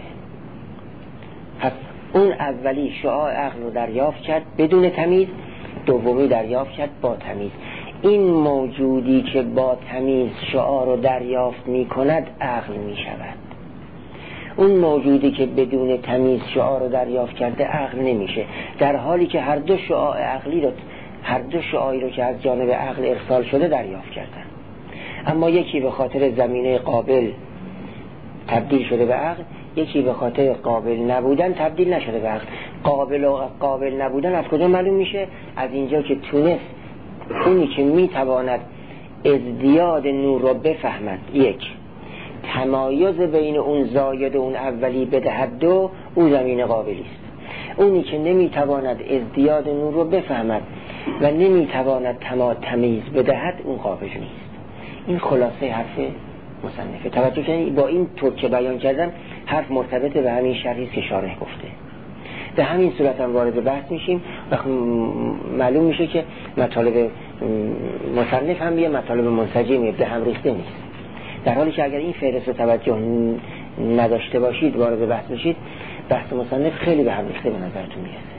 A: پس اون اولی شعاع عقل رو دریافت کرد بدون تمیز، دومی دریافت کرد با تمیز. این موجودی که با تمیز شعاع رو دریافت می کند عقل می شود. اون موجودی که بدون تمیز شعاع رو دریافت کرده عقل نمیشه، در حالی که هر دو شعاع عقلی رو هر دو شعاعی رو که از جانب عقل ارسال شده دریافت کردن. اما یکی به خاطر زمینه قابل تبدیل شده به عقل، یکی به خاطر قابل نبودن تبدیل نشده به عقل. قابل و قابل نبودن از کجا معلوم میشه؟ از اینجا که تونست اونی که میتواند ازدیاد نور رو بفهمد، یک، تمایز بین اون زاید و اون اولی بدهد، دو، اون زمین قابلی است. اونی که نمیتواند ازدیاد نور رو بفهمد و نمیتواند تمام تمیز بدهد، اون قابل نیست. این خلاصه حرف مصنفه. توجه کنید، با این طور که بیان کردم حرف مرتبط به همین شرحی است که شارح گفته. به همین صورت هم وارد بحث میشیم و معلوم میشه که مطالب مصنف هم یه مطالب منسجمی به هم ریخته نیست. در حالی که اگر این فهرست رو توجه نداشته باشید وارد بحث بشید، بحث مصنف خیلی به هم ریخته به نظرتون میرسه.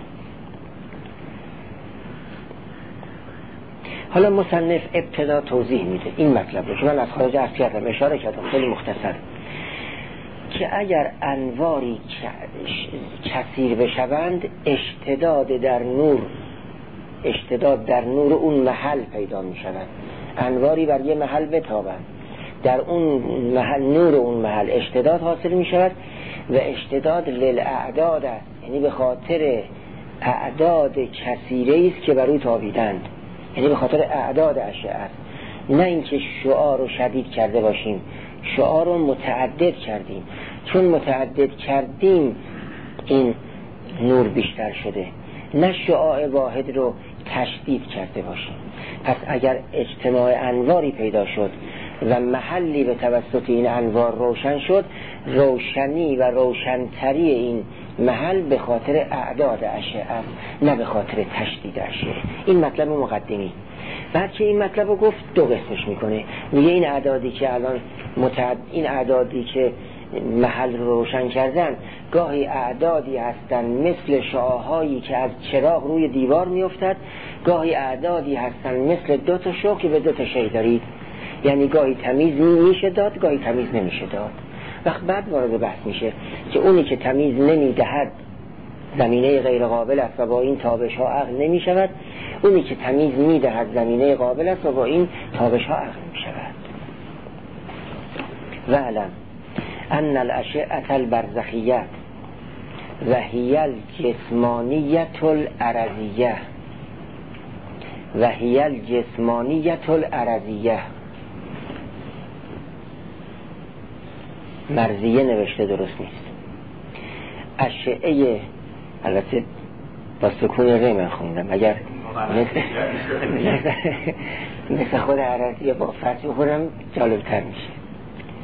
A: حالا مصنف ابتدا توضیح میده این مطلب رو که من از خارج عرض کردم، اشاره کردم خیلی مختصر، که اگر انواری کثیر بشوند اشتداد در نور اشتداد در نور اون محل پیدا می شود. انواری بر یه محل بتابند، در اون محل نور اون محل اشتداد حاصل می شود و اشتداد للاعداد است، یعنی به خاطر اعداد کثیره است که بر او تابیدند، یعنی به خاطر اعداد اشعه است، نه اینکه شعاع رو شدید کرده باشیم، شعاع رو متعدد کردیم. چون متعدد کردیم این نور بیشتر شده، نه شعاع واحد رو تشدید کرده باشیم. پس اگر اجتماع انواری پیدا شد و محلی به توسط این انوار روشن شد، روشنی و روشنتری این محل به خاطر اعداد اشعه است، نه به خاطر تشدید اشعه. این مطلب مقدمی. بعد که این مطلب رو گفت دو قسمش میکنه، میگه این اعدادی که الان متعد... این اعدادی که محل رو روشن کردن گاهی اعدادی هستن مثل شعاعهایی که از چراغ روی دیوار میافتد، گاهی اعدادی هستن مثل دو تا شوق که به دو تا شی دارید، یعنی گاهی تمیز میشه داد، گاهی تمیز نمیشه داد. وقت بعد وارد بحث میشه که اونی که تمیز نمیدهد زمینه غیر قابل است و با این تابش ها عقل نمی شود، اونی که تمیز میدهد زمینه قابل است و با این تابش ها عقل می شود. و علم ان الاشعه البرزخیه و هی الجسمانیه الارضیه و هی الجسمانیه الارضیه. مرضیه نوشته درست نیست، اشعه، البته با سکون ر من خوندم، اگر مثل خود عرضیه با فتح بخورم جالبتر میشه.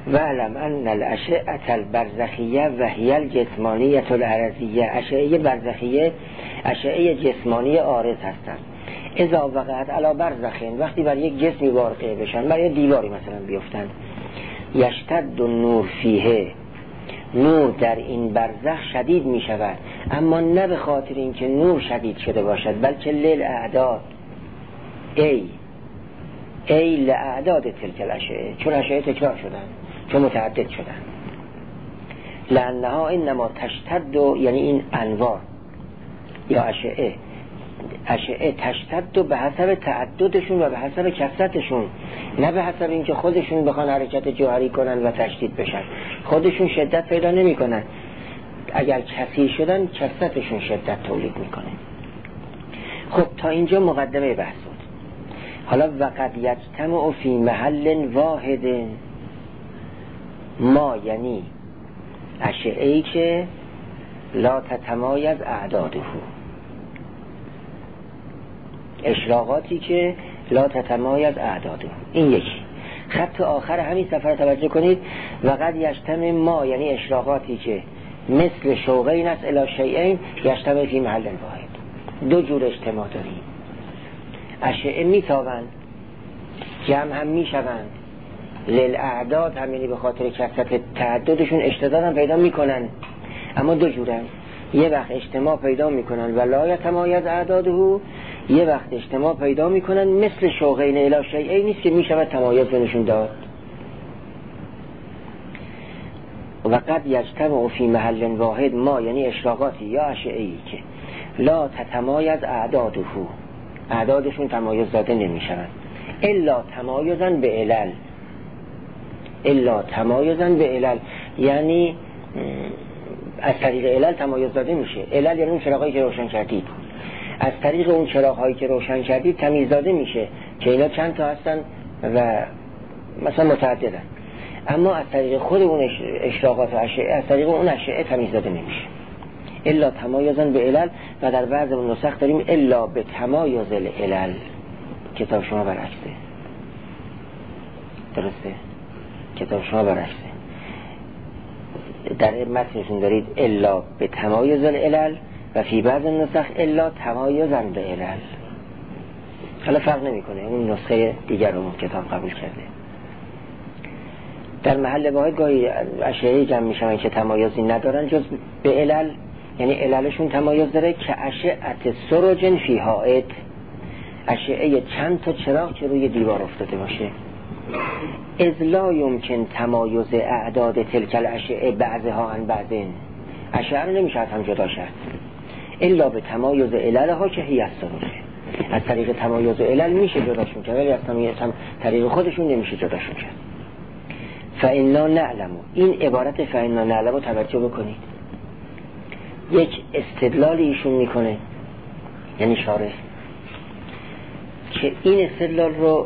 A: و علم ان الاشعه البرزخیه و هی الجسمانیه العرضیه، اشعه برزخیه اشعه جسمانی عارض هستند. اذا وقعت علی برزخین، وقتی بر یک جسمی واقع بشن، بر یک دیواری مثلا بیفتن، یشتد النور فیه، نور در این برزخ شدید می شود، اما نه به خاطر اینکه نور شدید شده باشد، بلکه لیل اعداد ای ای لاعداد تلک الاشعه، چون اشعه تکرار شدن، چون متعدد شدن. لانها انما تشتد، یعنی این انواع یا اشعه اشعه تشتد به حسب تعددشون و به حسب کثرتشون، نه به حسب اینکه خودشون بخوان حرکت جوهری کنن و تشدید بشن. خودشون شدت پیدا نمی کنن، اگر کثیر شدن کثرتشون شدت تولید میکنه. خب تا اینجا مقدمه بحث بود. حالا وقد یجتمع فی محل واحد، ما یعنی اشعه‌ای که لا تتمایز اعداده، اشراقاتی که لا تتمایز اعداده. این یکی. خط آخر همین صفحه توجه کنید، وقد یجتمع ما یعنی اشراقاتی که مثل شوقین است الی شیئین یجتمع فی محل واحد. دو جور اجتماع داریم، اشعه میتابند، جمع هم میشوند، للاعداد هم یعنی به خاطر کثرت تعددشون اشتداد هم پیدا میکنن، اما دو جورن. یه وقت اجتماع پیدا میکنن و لا یتمایز اعداده، یه وقت اجتماع پیدا میکنن مثل شوقین الی شیئین نیست که میشود تمایز بینشون داد. و قد یجتمع فی محل واحد ما یعنی اشراقاتی یا اشعه‌ای که لا تتمایز اعداده، اعدادشون تمایز داده نمیشوند، الا تمایزا به علل، الا تمایزا به علل یعنی از طریق علل تمایز داده میشه. علل یعنی اون چراغایی که روشن کردید، از طریق اون چراغایی که روشن کردید تمیز داده میشه که اینا چند تا هستن و مثلا متعددن، اما از طریق خود اون اشراقات و اشعه، از طریق اون اشعه تمیز داده نمیشه. الا تمایزا به علل، و در بعض نسخ داریم الا به تمایز العلل. کتاب شما برعکسه، درسته؟ کتاب شما برعکسه. در متنشون دارید الا به تمایز العلل و فی بعض نسخ الا تمایزا به علل. حالا فرق نمیکنه، اون نسخه دیگر رو کتاب قبول کرده. در محل واحد گاهی اشعه‌ای جمع میشن که تمایزی ندارن جز به علل، یعنی عللشون تمایز داره، که اشعه سرج فی حائط، اشعه چند تا چراغ که روی دیوار افتاده باشه. اذ لا یمکن تمایز اعداد تلک الاشعه بعضها عن بعضین، اشعه رو نمیشه هم جدا شد الا به تمایز عللها که هی السرج. از طریق تمایز علل میشه جداشون کرد، ولی از طریق خودشون نمیشه جداشون کرد. فإنا نعلم، این عبارت فإنا نعلم رو توجه بکنید، یک استدلالی ایشون میکنه، یعنی شارح، که این استدلال رو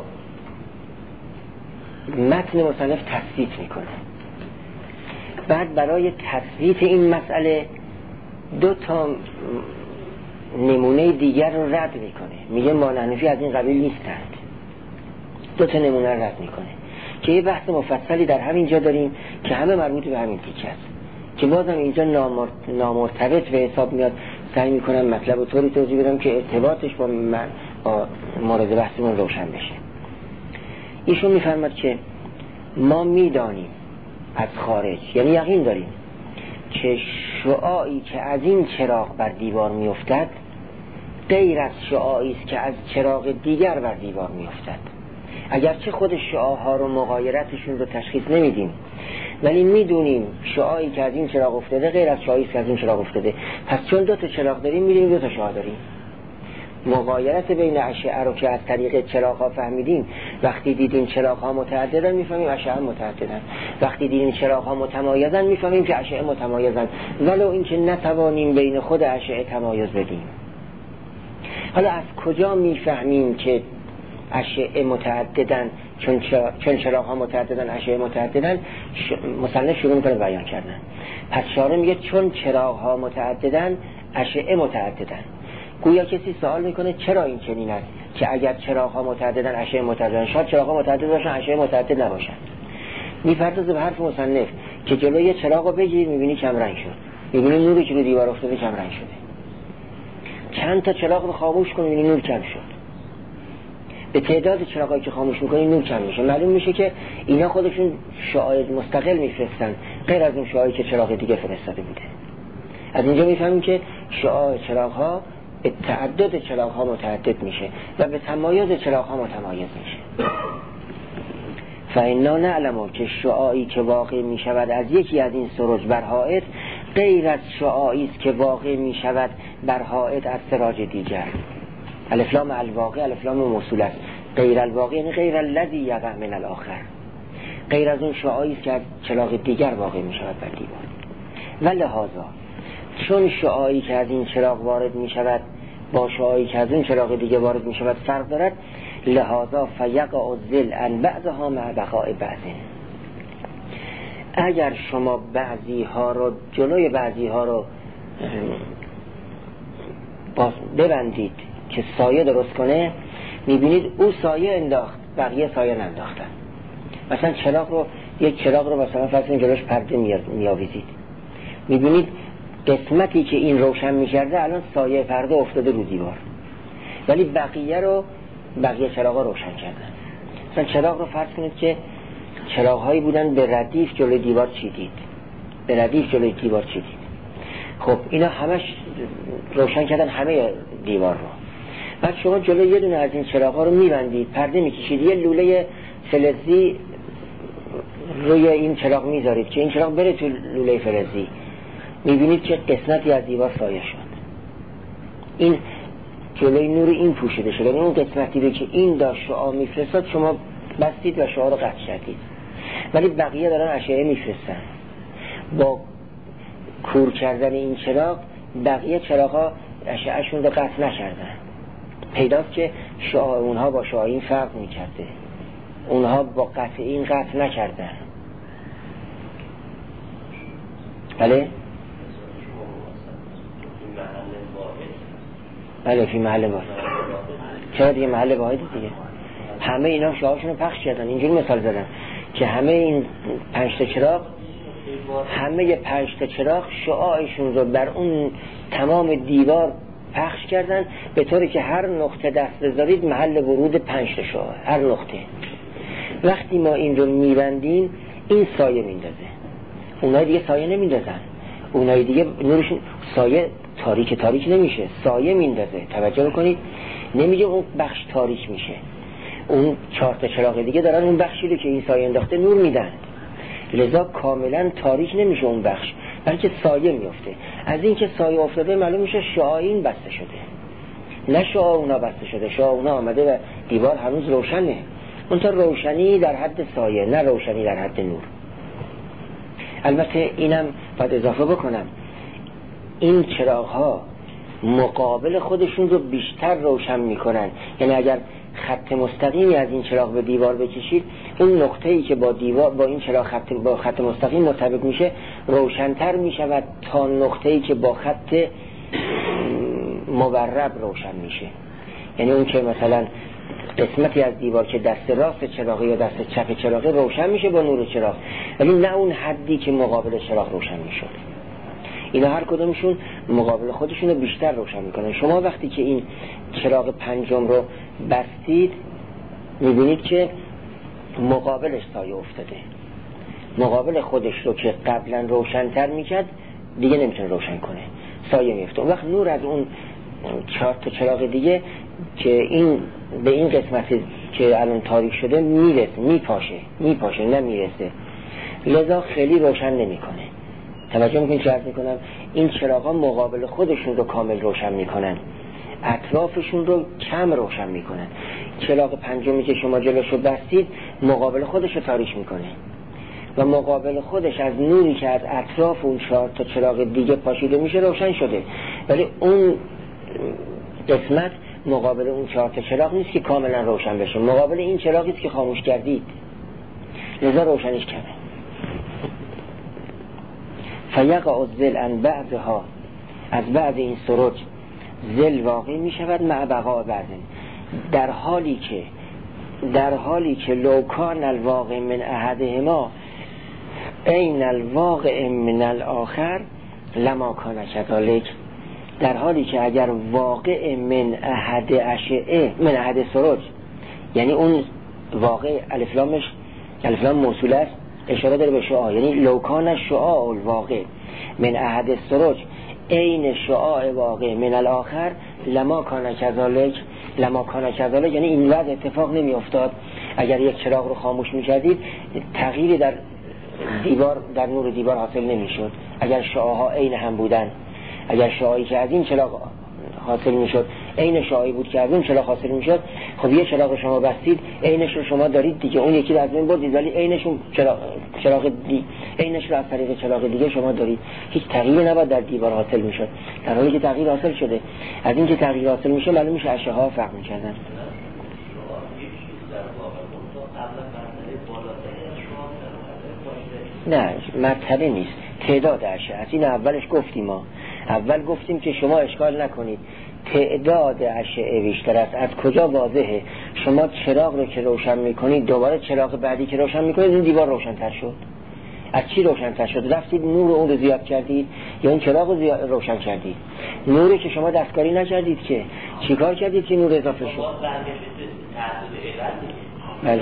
A: متن مصنف تثبیت میکنه. بعد برای تثبیت این مسئله دو تا نمونه دیگر رو رد میکنه، میگه مانحنفی از این قبیل نیستند. دو تا نمونه رد میکنه که یه بحث مفصلی در همین جا داریم که همه مربوط به همین تیکه است، که بازم اینجا نامر... نامرتبط به حساب میاد. سعی میکنم مطلب رو طوری توضیح بدم که ارتباطش با, من... با مورد بحثمون روشن بشه. ایشون میفرماد که ما میدانیم از خارج، یعنی یقین داریم که شعاعی که از این چراغ بر دیوار میافتد غیر از شعاعی است که از چراغ دیگر بر دیوار میافتد. اگرچه خود شعاعها رو مغایرتشون رو تشخیص نمیدیم، ولی میدونیم شعاعی که از این چراغ افتاده غیر از شعاعی که از این چراغ افتاده. پس چون دو تا چراغ داریم میدونیم دو تا شعاع داریم. مغایرت بین اشعه رو که از طریق چراغ ها فهمیدیم، وقتی دیدیم چراغ ها متعددن میفهمیم اشعه متعددن، وقتی دیدیم چراغ ها متمایزن میفهمیم که اشعه متمایزن، ولو اینکه نتوانیم بین خود اشعه تمایز بدیم. حالا از کجا میفهمیم که اشعه متعددن؟ چون چون چراغ ها متعددن اشعه متعددن. ش... مصنف شروع میکنه بیان کردن. پس شارح میگه چون چراغ ها متعددن اشعه متعددن. گویا کسی سوال میکنه چرا این چنین است که اگر چراغ ها متعددن اشعه متعددن، شاید چراغ ها متعدد باشن اشعه متعدد نباشن. میپردازه به حرف مصنف که جلوی چراغ رو بگیر، میبینی کم رنگ شد، میبینی نوری که رو دیوار افتاده کم رنگ شده. چند تا چراغ رو خاموش کن، میبینی نور کم شد. به تعداد چراغایی که خاموش میکنی نور کم میشه. معلوم میشه که اینا خودشون شعاع مستقل میفرستن، غیر از اون شعاعی که چراغ دیگه فرستاده بوده. از اینجا میفهمیم که شعاع چراغ ها به تعدد چراغ ها متعدد میشه و به تمایز چراغ ها متمایز میشه. فإنا نعلم که شعاعی که واقع میشود از یکی از این سروج بر حائط غیر از شعاعی است که واقع میشود بر حائط از سراج دیگر. الف لام الواقع الف لام موصول است. غیر الواقع یعنی غیر الذی یقع من الاخر، غیر از اون شعاعی است که از چراغ دیگر واقع میشود بر دیوار. و لحاظا چون شعاعی که از این چراغ وارد میشود با شعاعی که از اون چراغ دیگه وارد میشود فرق دارد، لحاظا فیقع الظل عن بعضها مع بقاء بعض. اگر شما بعضی ها رو جلوی بعضی ها رو باز ببندید که سایه درست کنه، میبینید او سایه انداخت بقیه سایه ننداختن. مثلا چراغ رو یک چراغ رو مثلا فرض کنید جلوش پرده میآویزید، میبینید قسمتی که این روشن می‌کرده الان سایه پرده افتاده رو دیوار، ولی بقیه رو بقیه چراغا روشن کردن. مثلا چراغ رو فرض کنید که چراغ‌هایی بودن به ردیف جلوی دیوار چیدید، به ردیف جلوی دیوار چیدید. خب اینا همش روشن کردن همه دیوار رو. بعد شما جلوی یه دونه از این چراغ‌ها رو می‌بندید، پرده می‌کشید، یه لوله فلزی روی این چراغ می‌ذارید که این چراغ بره تو لوله فلزی، می‌بینید که قسمتی از دیوار سایه شد. این جلوی نور این پوشیده شد، یعنی اون قسمتی رو که این داشت شعاع می‌فرستاد شما بستید و شعاع رو قطع کردید، ولی بقیه دارن اشعه می‌فرستن. با کور کردن این چراغ بقیه چراغ‌ها اشعه‌شون رو قطع نکردن. پیداست که شعاع اونها با شعاع این فرق می‌کرده، اونها با قطع این قطع نکردن. بله؟ بله فی محل واحد. چرا دیگه محل واحد دیگه؟ همه اینا شعاعشون رو پخش کردن. اینجوری مثال زدن که همه این پنج تا چراغ همه پنج تا چراغ شعاعشون رو بر اون تمام دیوار پخش کردن، به طوری که هر نقطه دست بذارید محل ورود پنج تا شعاع، هر نقطه. وقتی ما این رو میبندیم این سایه میندازه، اونای دیگه سایه نمیندازن، اونای دیگه نورشون سایه تاریک تاریک نمیشه، سایه میندازه. توجه بکنید، نمیگه اون بخش تاریک میشه، اون چهار تا چراغ دیگه دارن اون بخشی رو که این سایه انداخته نور میدن، لذا کاملا تاریک نمیشه اون بخش، بلکه سایه میفته. از این که سایه افتاده معلوم میشه شعاع این بسته شده، نه شعاع اونا بسته شده، شعاع اونا آمده و دیوار هنوز روشنه، اون تا روشنی در حد سایه، نه روشنی در حد نور. البته اینم باید اضافه بکنم، این چراغ ها مقابل خودشون رو بیشتر روشن میکنن. یعنی اگر خط مستقیمی از این چراغ به دیوار بکشید، اون نقطه‌ای که با دیوار با این چراغ خط با خط مستقیم مرتبط میشه روشن‌تر میشود تا نقطه‌ای که با خط مورب روشن میشه. یعنی اون که مثلا قسمتی از دیوار که دست راست چراغی یا دست چپ چراغی روشن میشه با نور چراغ، ولی نه اون حدی که مقابل چراغ روشن میشد. اینا هر کدومشون مقابل خودشون رو بیشتر روشن میکنن. شما وقتی که این چراغ پنجم رو بستید میبینید که مقابلش سایه افتاده، مقابل خودش رو که قبلا روشن‌تر میکرد دیگه نمیتونه روشن کنه، سایه میفته. اون وقت نور از اون چهار تا چراغ دیگه که این به این قسمتی که الان تاریک شده میرسه، میپاشه میپاشه نمیرسه، لذا خیلی روشن نمیکنه. توجه میکنید چه عرض میکنم؟ این چراغا مقابل خودشون رو کامل روشن میکنن، اطرافشون رو کم روشن میکنن. چراغ پنجمی که شما جلوشو بستید مقابل خودش رو تاریک میکنه و مقابل خودش از نوری که از اطراف اون چهار تا چراغ دیگه پاشیده میشه روشن شده، ولی اون قسمت مقابل اون چهار تا چراغ نیست که کاملا روشن بشه، مقابل این چراغی است که خاموش کردید، لذا روشنش کرده. فیقع الظل عن بعضها، از بعض این سروج ظل واقع می شود مع بقاء بعض، در حالی که در حالی که لو کان الواقع من احدهما، این الواقع من الاخر لما کان کذالک، در حالی که اگر واقع من احد اشعه من احد سروج، یعنی اون واقع الف لامش الف لام موصول است اشاره داره به شعاع، یعنی لو کان شعاع الواقع من احد سروج این شعاع واقع من الاخر لما کان کذالک، لما کان کذالک یعنی این وضع اتفاق نمی افتاد. اگر یک چراغ رو خاموش می‌کردید تغییری در دیوار در نور دیوار حاصل نمی‌شد. اگر شعاع‌ها عین هم بودن، اگر شعاعی که از این چراغ حاصل می‌شد عین شعاعی بود که از اون چراغ حاصل می‌شد، خب یه چراغ شما بستید عینش رو شما دارید دیگه، اون یکی رو از بین بردید ولی عینشون چراغ چراغ دی عینش رو از طریق چراغ دیگه شما دارید. هیچ تغییری نباید در دیوار حاصل می‌شد، در حالی که تغییر حاصل شده. از این که تغییر حاصل میشه معلوم میشه اشعه‌ها فرق می‌کردن. نه مرتبه نیست، تعداد اشعه است. این اولش گفتیم، ما اول گفتیم که شما اشکال نکنید تعداد اشعه بیشتر است. از کجا واضحه؟ شما چراغ رو که روشن میکنید دوباره چراغ بعدی که روشن میکنید این دیوار روشن‌تر شد. از چی روشن‌تر شد؟ رفتید نور اون رو زیاد کردید یا این چراغ رو زیاد روشن کردید؟ نوری که شما دستکاری نکردید که چیکار کردید که نور اضافه شد؟ بله.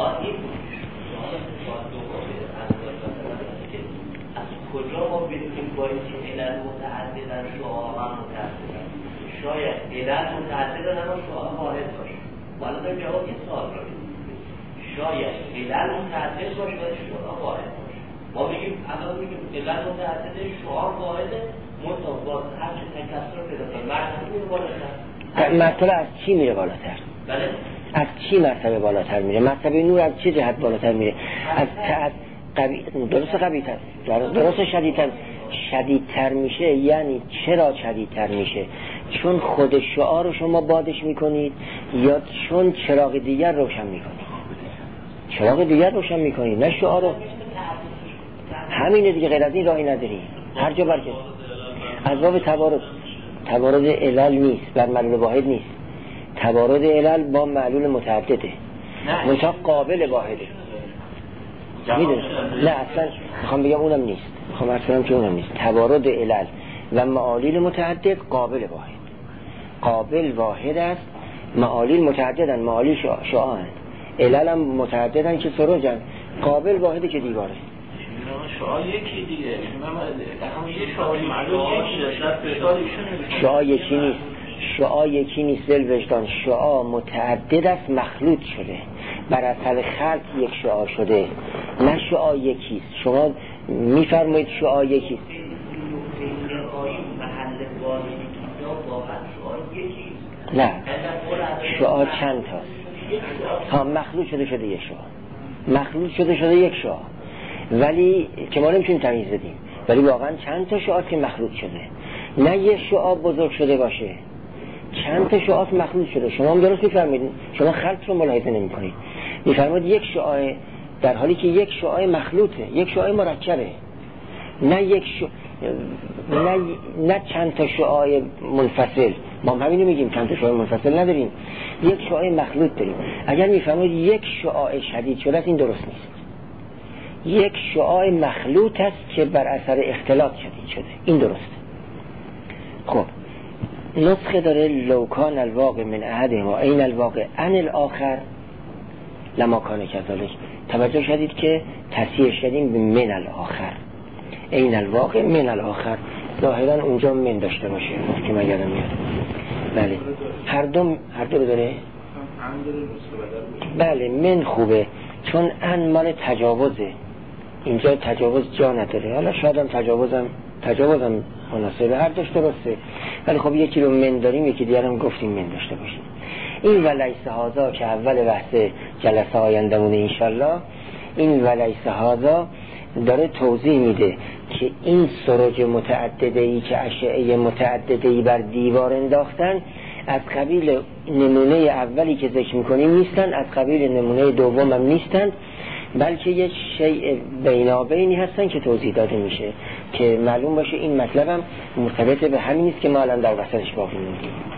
B: کجا ما بدونیم با این که علل متعددن شعاع هم متعددن؟ شاید علل متعددن اما شعاع واحد باشه. حالا در جواب یه سوال رو بدیم، شاید علل متعدد باشه ولی شعاع واحد باشه. ما بگیم اما بگیم علل متعدد شعاع واحده مطابق هر چه تکثر پیدا کنه مرتبه میره بالاتر.
A: مرتبه از چی میره بالاتر؟
B: بله؟
A: از چی مرتبه بالاتر میره؟ مرتبه نور از چه جهت بالاتر میره؟ از از قوی، درست قوی‌تر، درست شدیدتر شدیدتر میشه. یعنی چرا شدیدتر میشه؟ چون خود شعاع رو شما بادش میکنید یا چون چراغ دیگر روشن میکنید؟ چراغ دیگر روشن میکنید نه شعاع رو. همینه دیگه، غیر از این راهی نداری. هر جا برکه از باب توارد توارد علل نیست، بر معلول واحد نیست. توارد علل با معلول متعدده، منتها قابل واحده. میدونی؟ نه اصلا میخوام بگم اونم نیست، میخوام اصلا که اونم نیست. توارد علل و معالل متعدد قابل واحد، قابل واحد است. معالل متعددن، معالل شعاعن، علل هم متعددن که سروجن، قابل واحده که دیواره.
D: شعاع یکی دیگه، همون یه شعاع معلوم یکی
A: شعاع یکی نیست، شعاع یکی نیست دل وجدان. شعاع متعدد است، مخلوط شده، بر اثر خلق یک شعاع شده، نه شعاع یکیست. شما میفرمایید شعاع یکیست، نه شعاع چند تاست؟ ها مخلوط شده شده یک شعاع، مخلوط شده شده یک شعاع، ولی که ما نمیتونیم تمیز بدیم، ولی واقعا چند تا شعاع که مخلوط شده، نه یک شعاع بزرگ شده باشه، چند تا شعاع مخلوط شده. شما هم درست میفرمایید، شما خلق رو ملاحظه نمی کنید، میفرمایید یک شعاع، در حالی که یک شعاع مخلوطه، یک شعاع مرکبه، نه یک شعاع نه نه چند تا شعاع منفصل. ما هم همینو میگیم، چند تا شعاع منفصل نداریم، یک شعاع مخلوط داریم. اگر میفرمایید یک شعاع شدید شده است، این درست نیست. یک شعاع مخلوط است که بر اثر اختلاط شدید شده، این درسته. خب نسخه داره لو کان الواقع من احدهما این الواقع عن الاخر لما کان کذالک. توجه شدید که تصحیح شدیم به من الاخر، این الواقع من الاخر. ظاهرا اونجا من داشته باشه که من یادم میاد. بله هر دو هر دو داره. بله من خوبه، چون ان مال تجاوزه، اینجا تجاوز جا نداره. حالا شاید هم تجاوزم تجاوزم مناسبه، هر دوش درسته، ولی خب یکی رو من داریم، یکی دیگر هم گفتیم من داشته باشیم. این ولیس هازا که اول بحث جلسه آیندمونه انشالله، این ولیس هازا داره توضیح میده که این سروج متعدده ای که اشعه متعدده ای بر دیوار انداختن از قبیل نمونه اولی که ذکر میکنیم نیستن، از قبیل نمونه دوم هم نیستن، بلکه یک شیء بینابینی هستن که توضیح داده میشه که معلوم باشه این مطلب هم مرتبط به همین است که ما الان در وسطش باقی موندیم.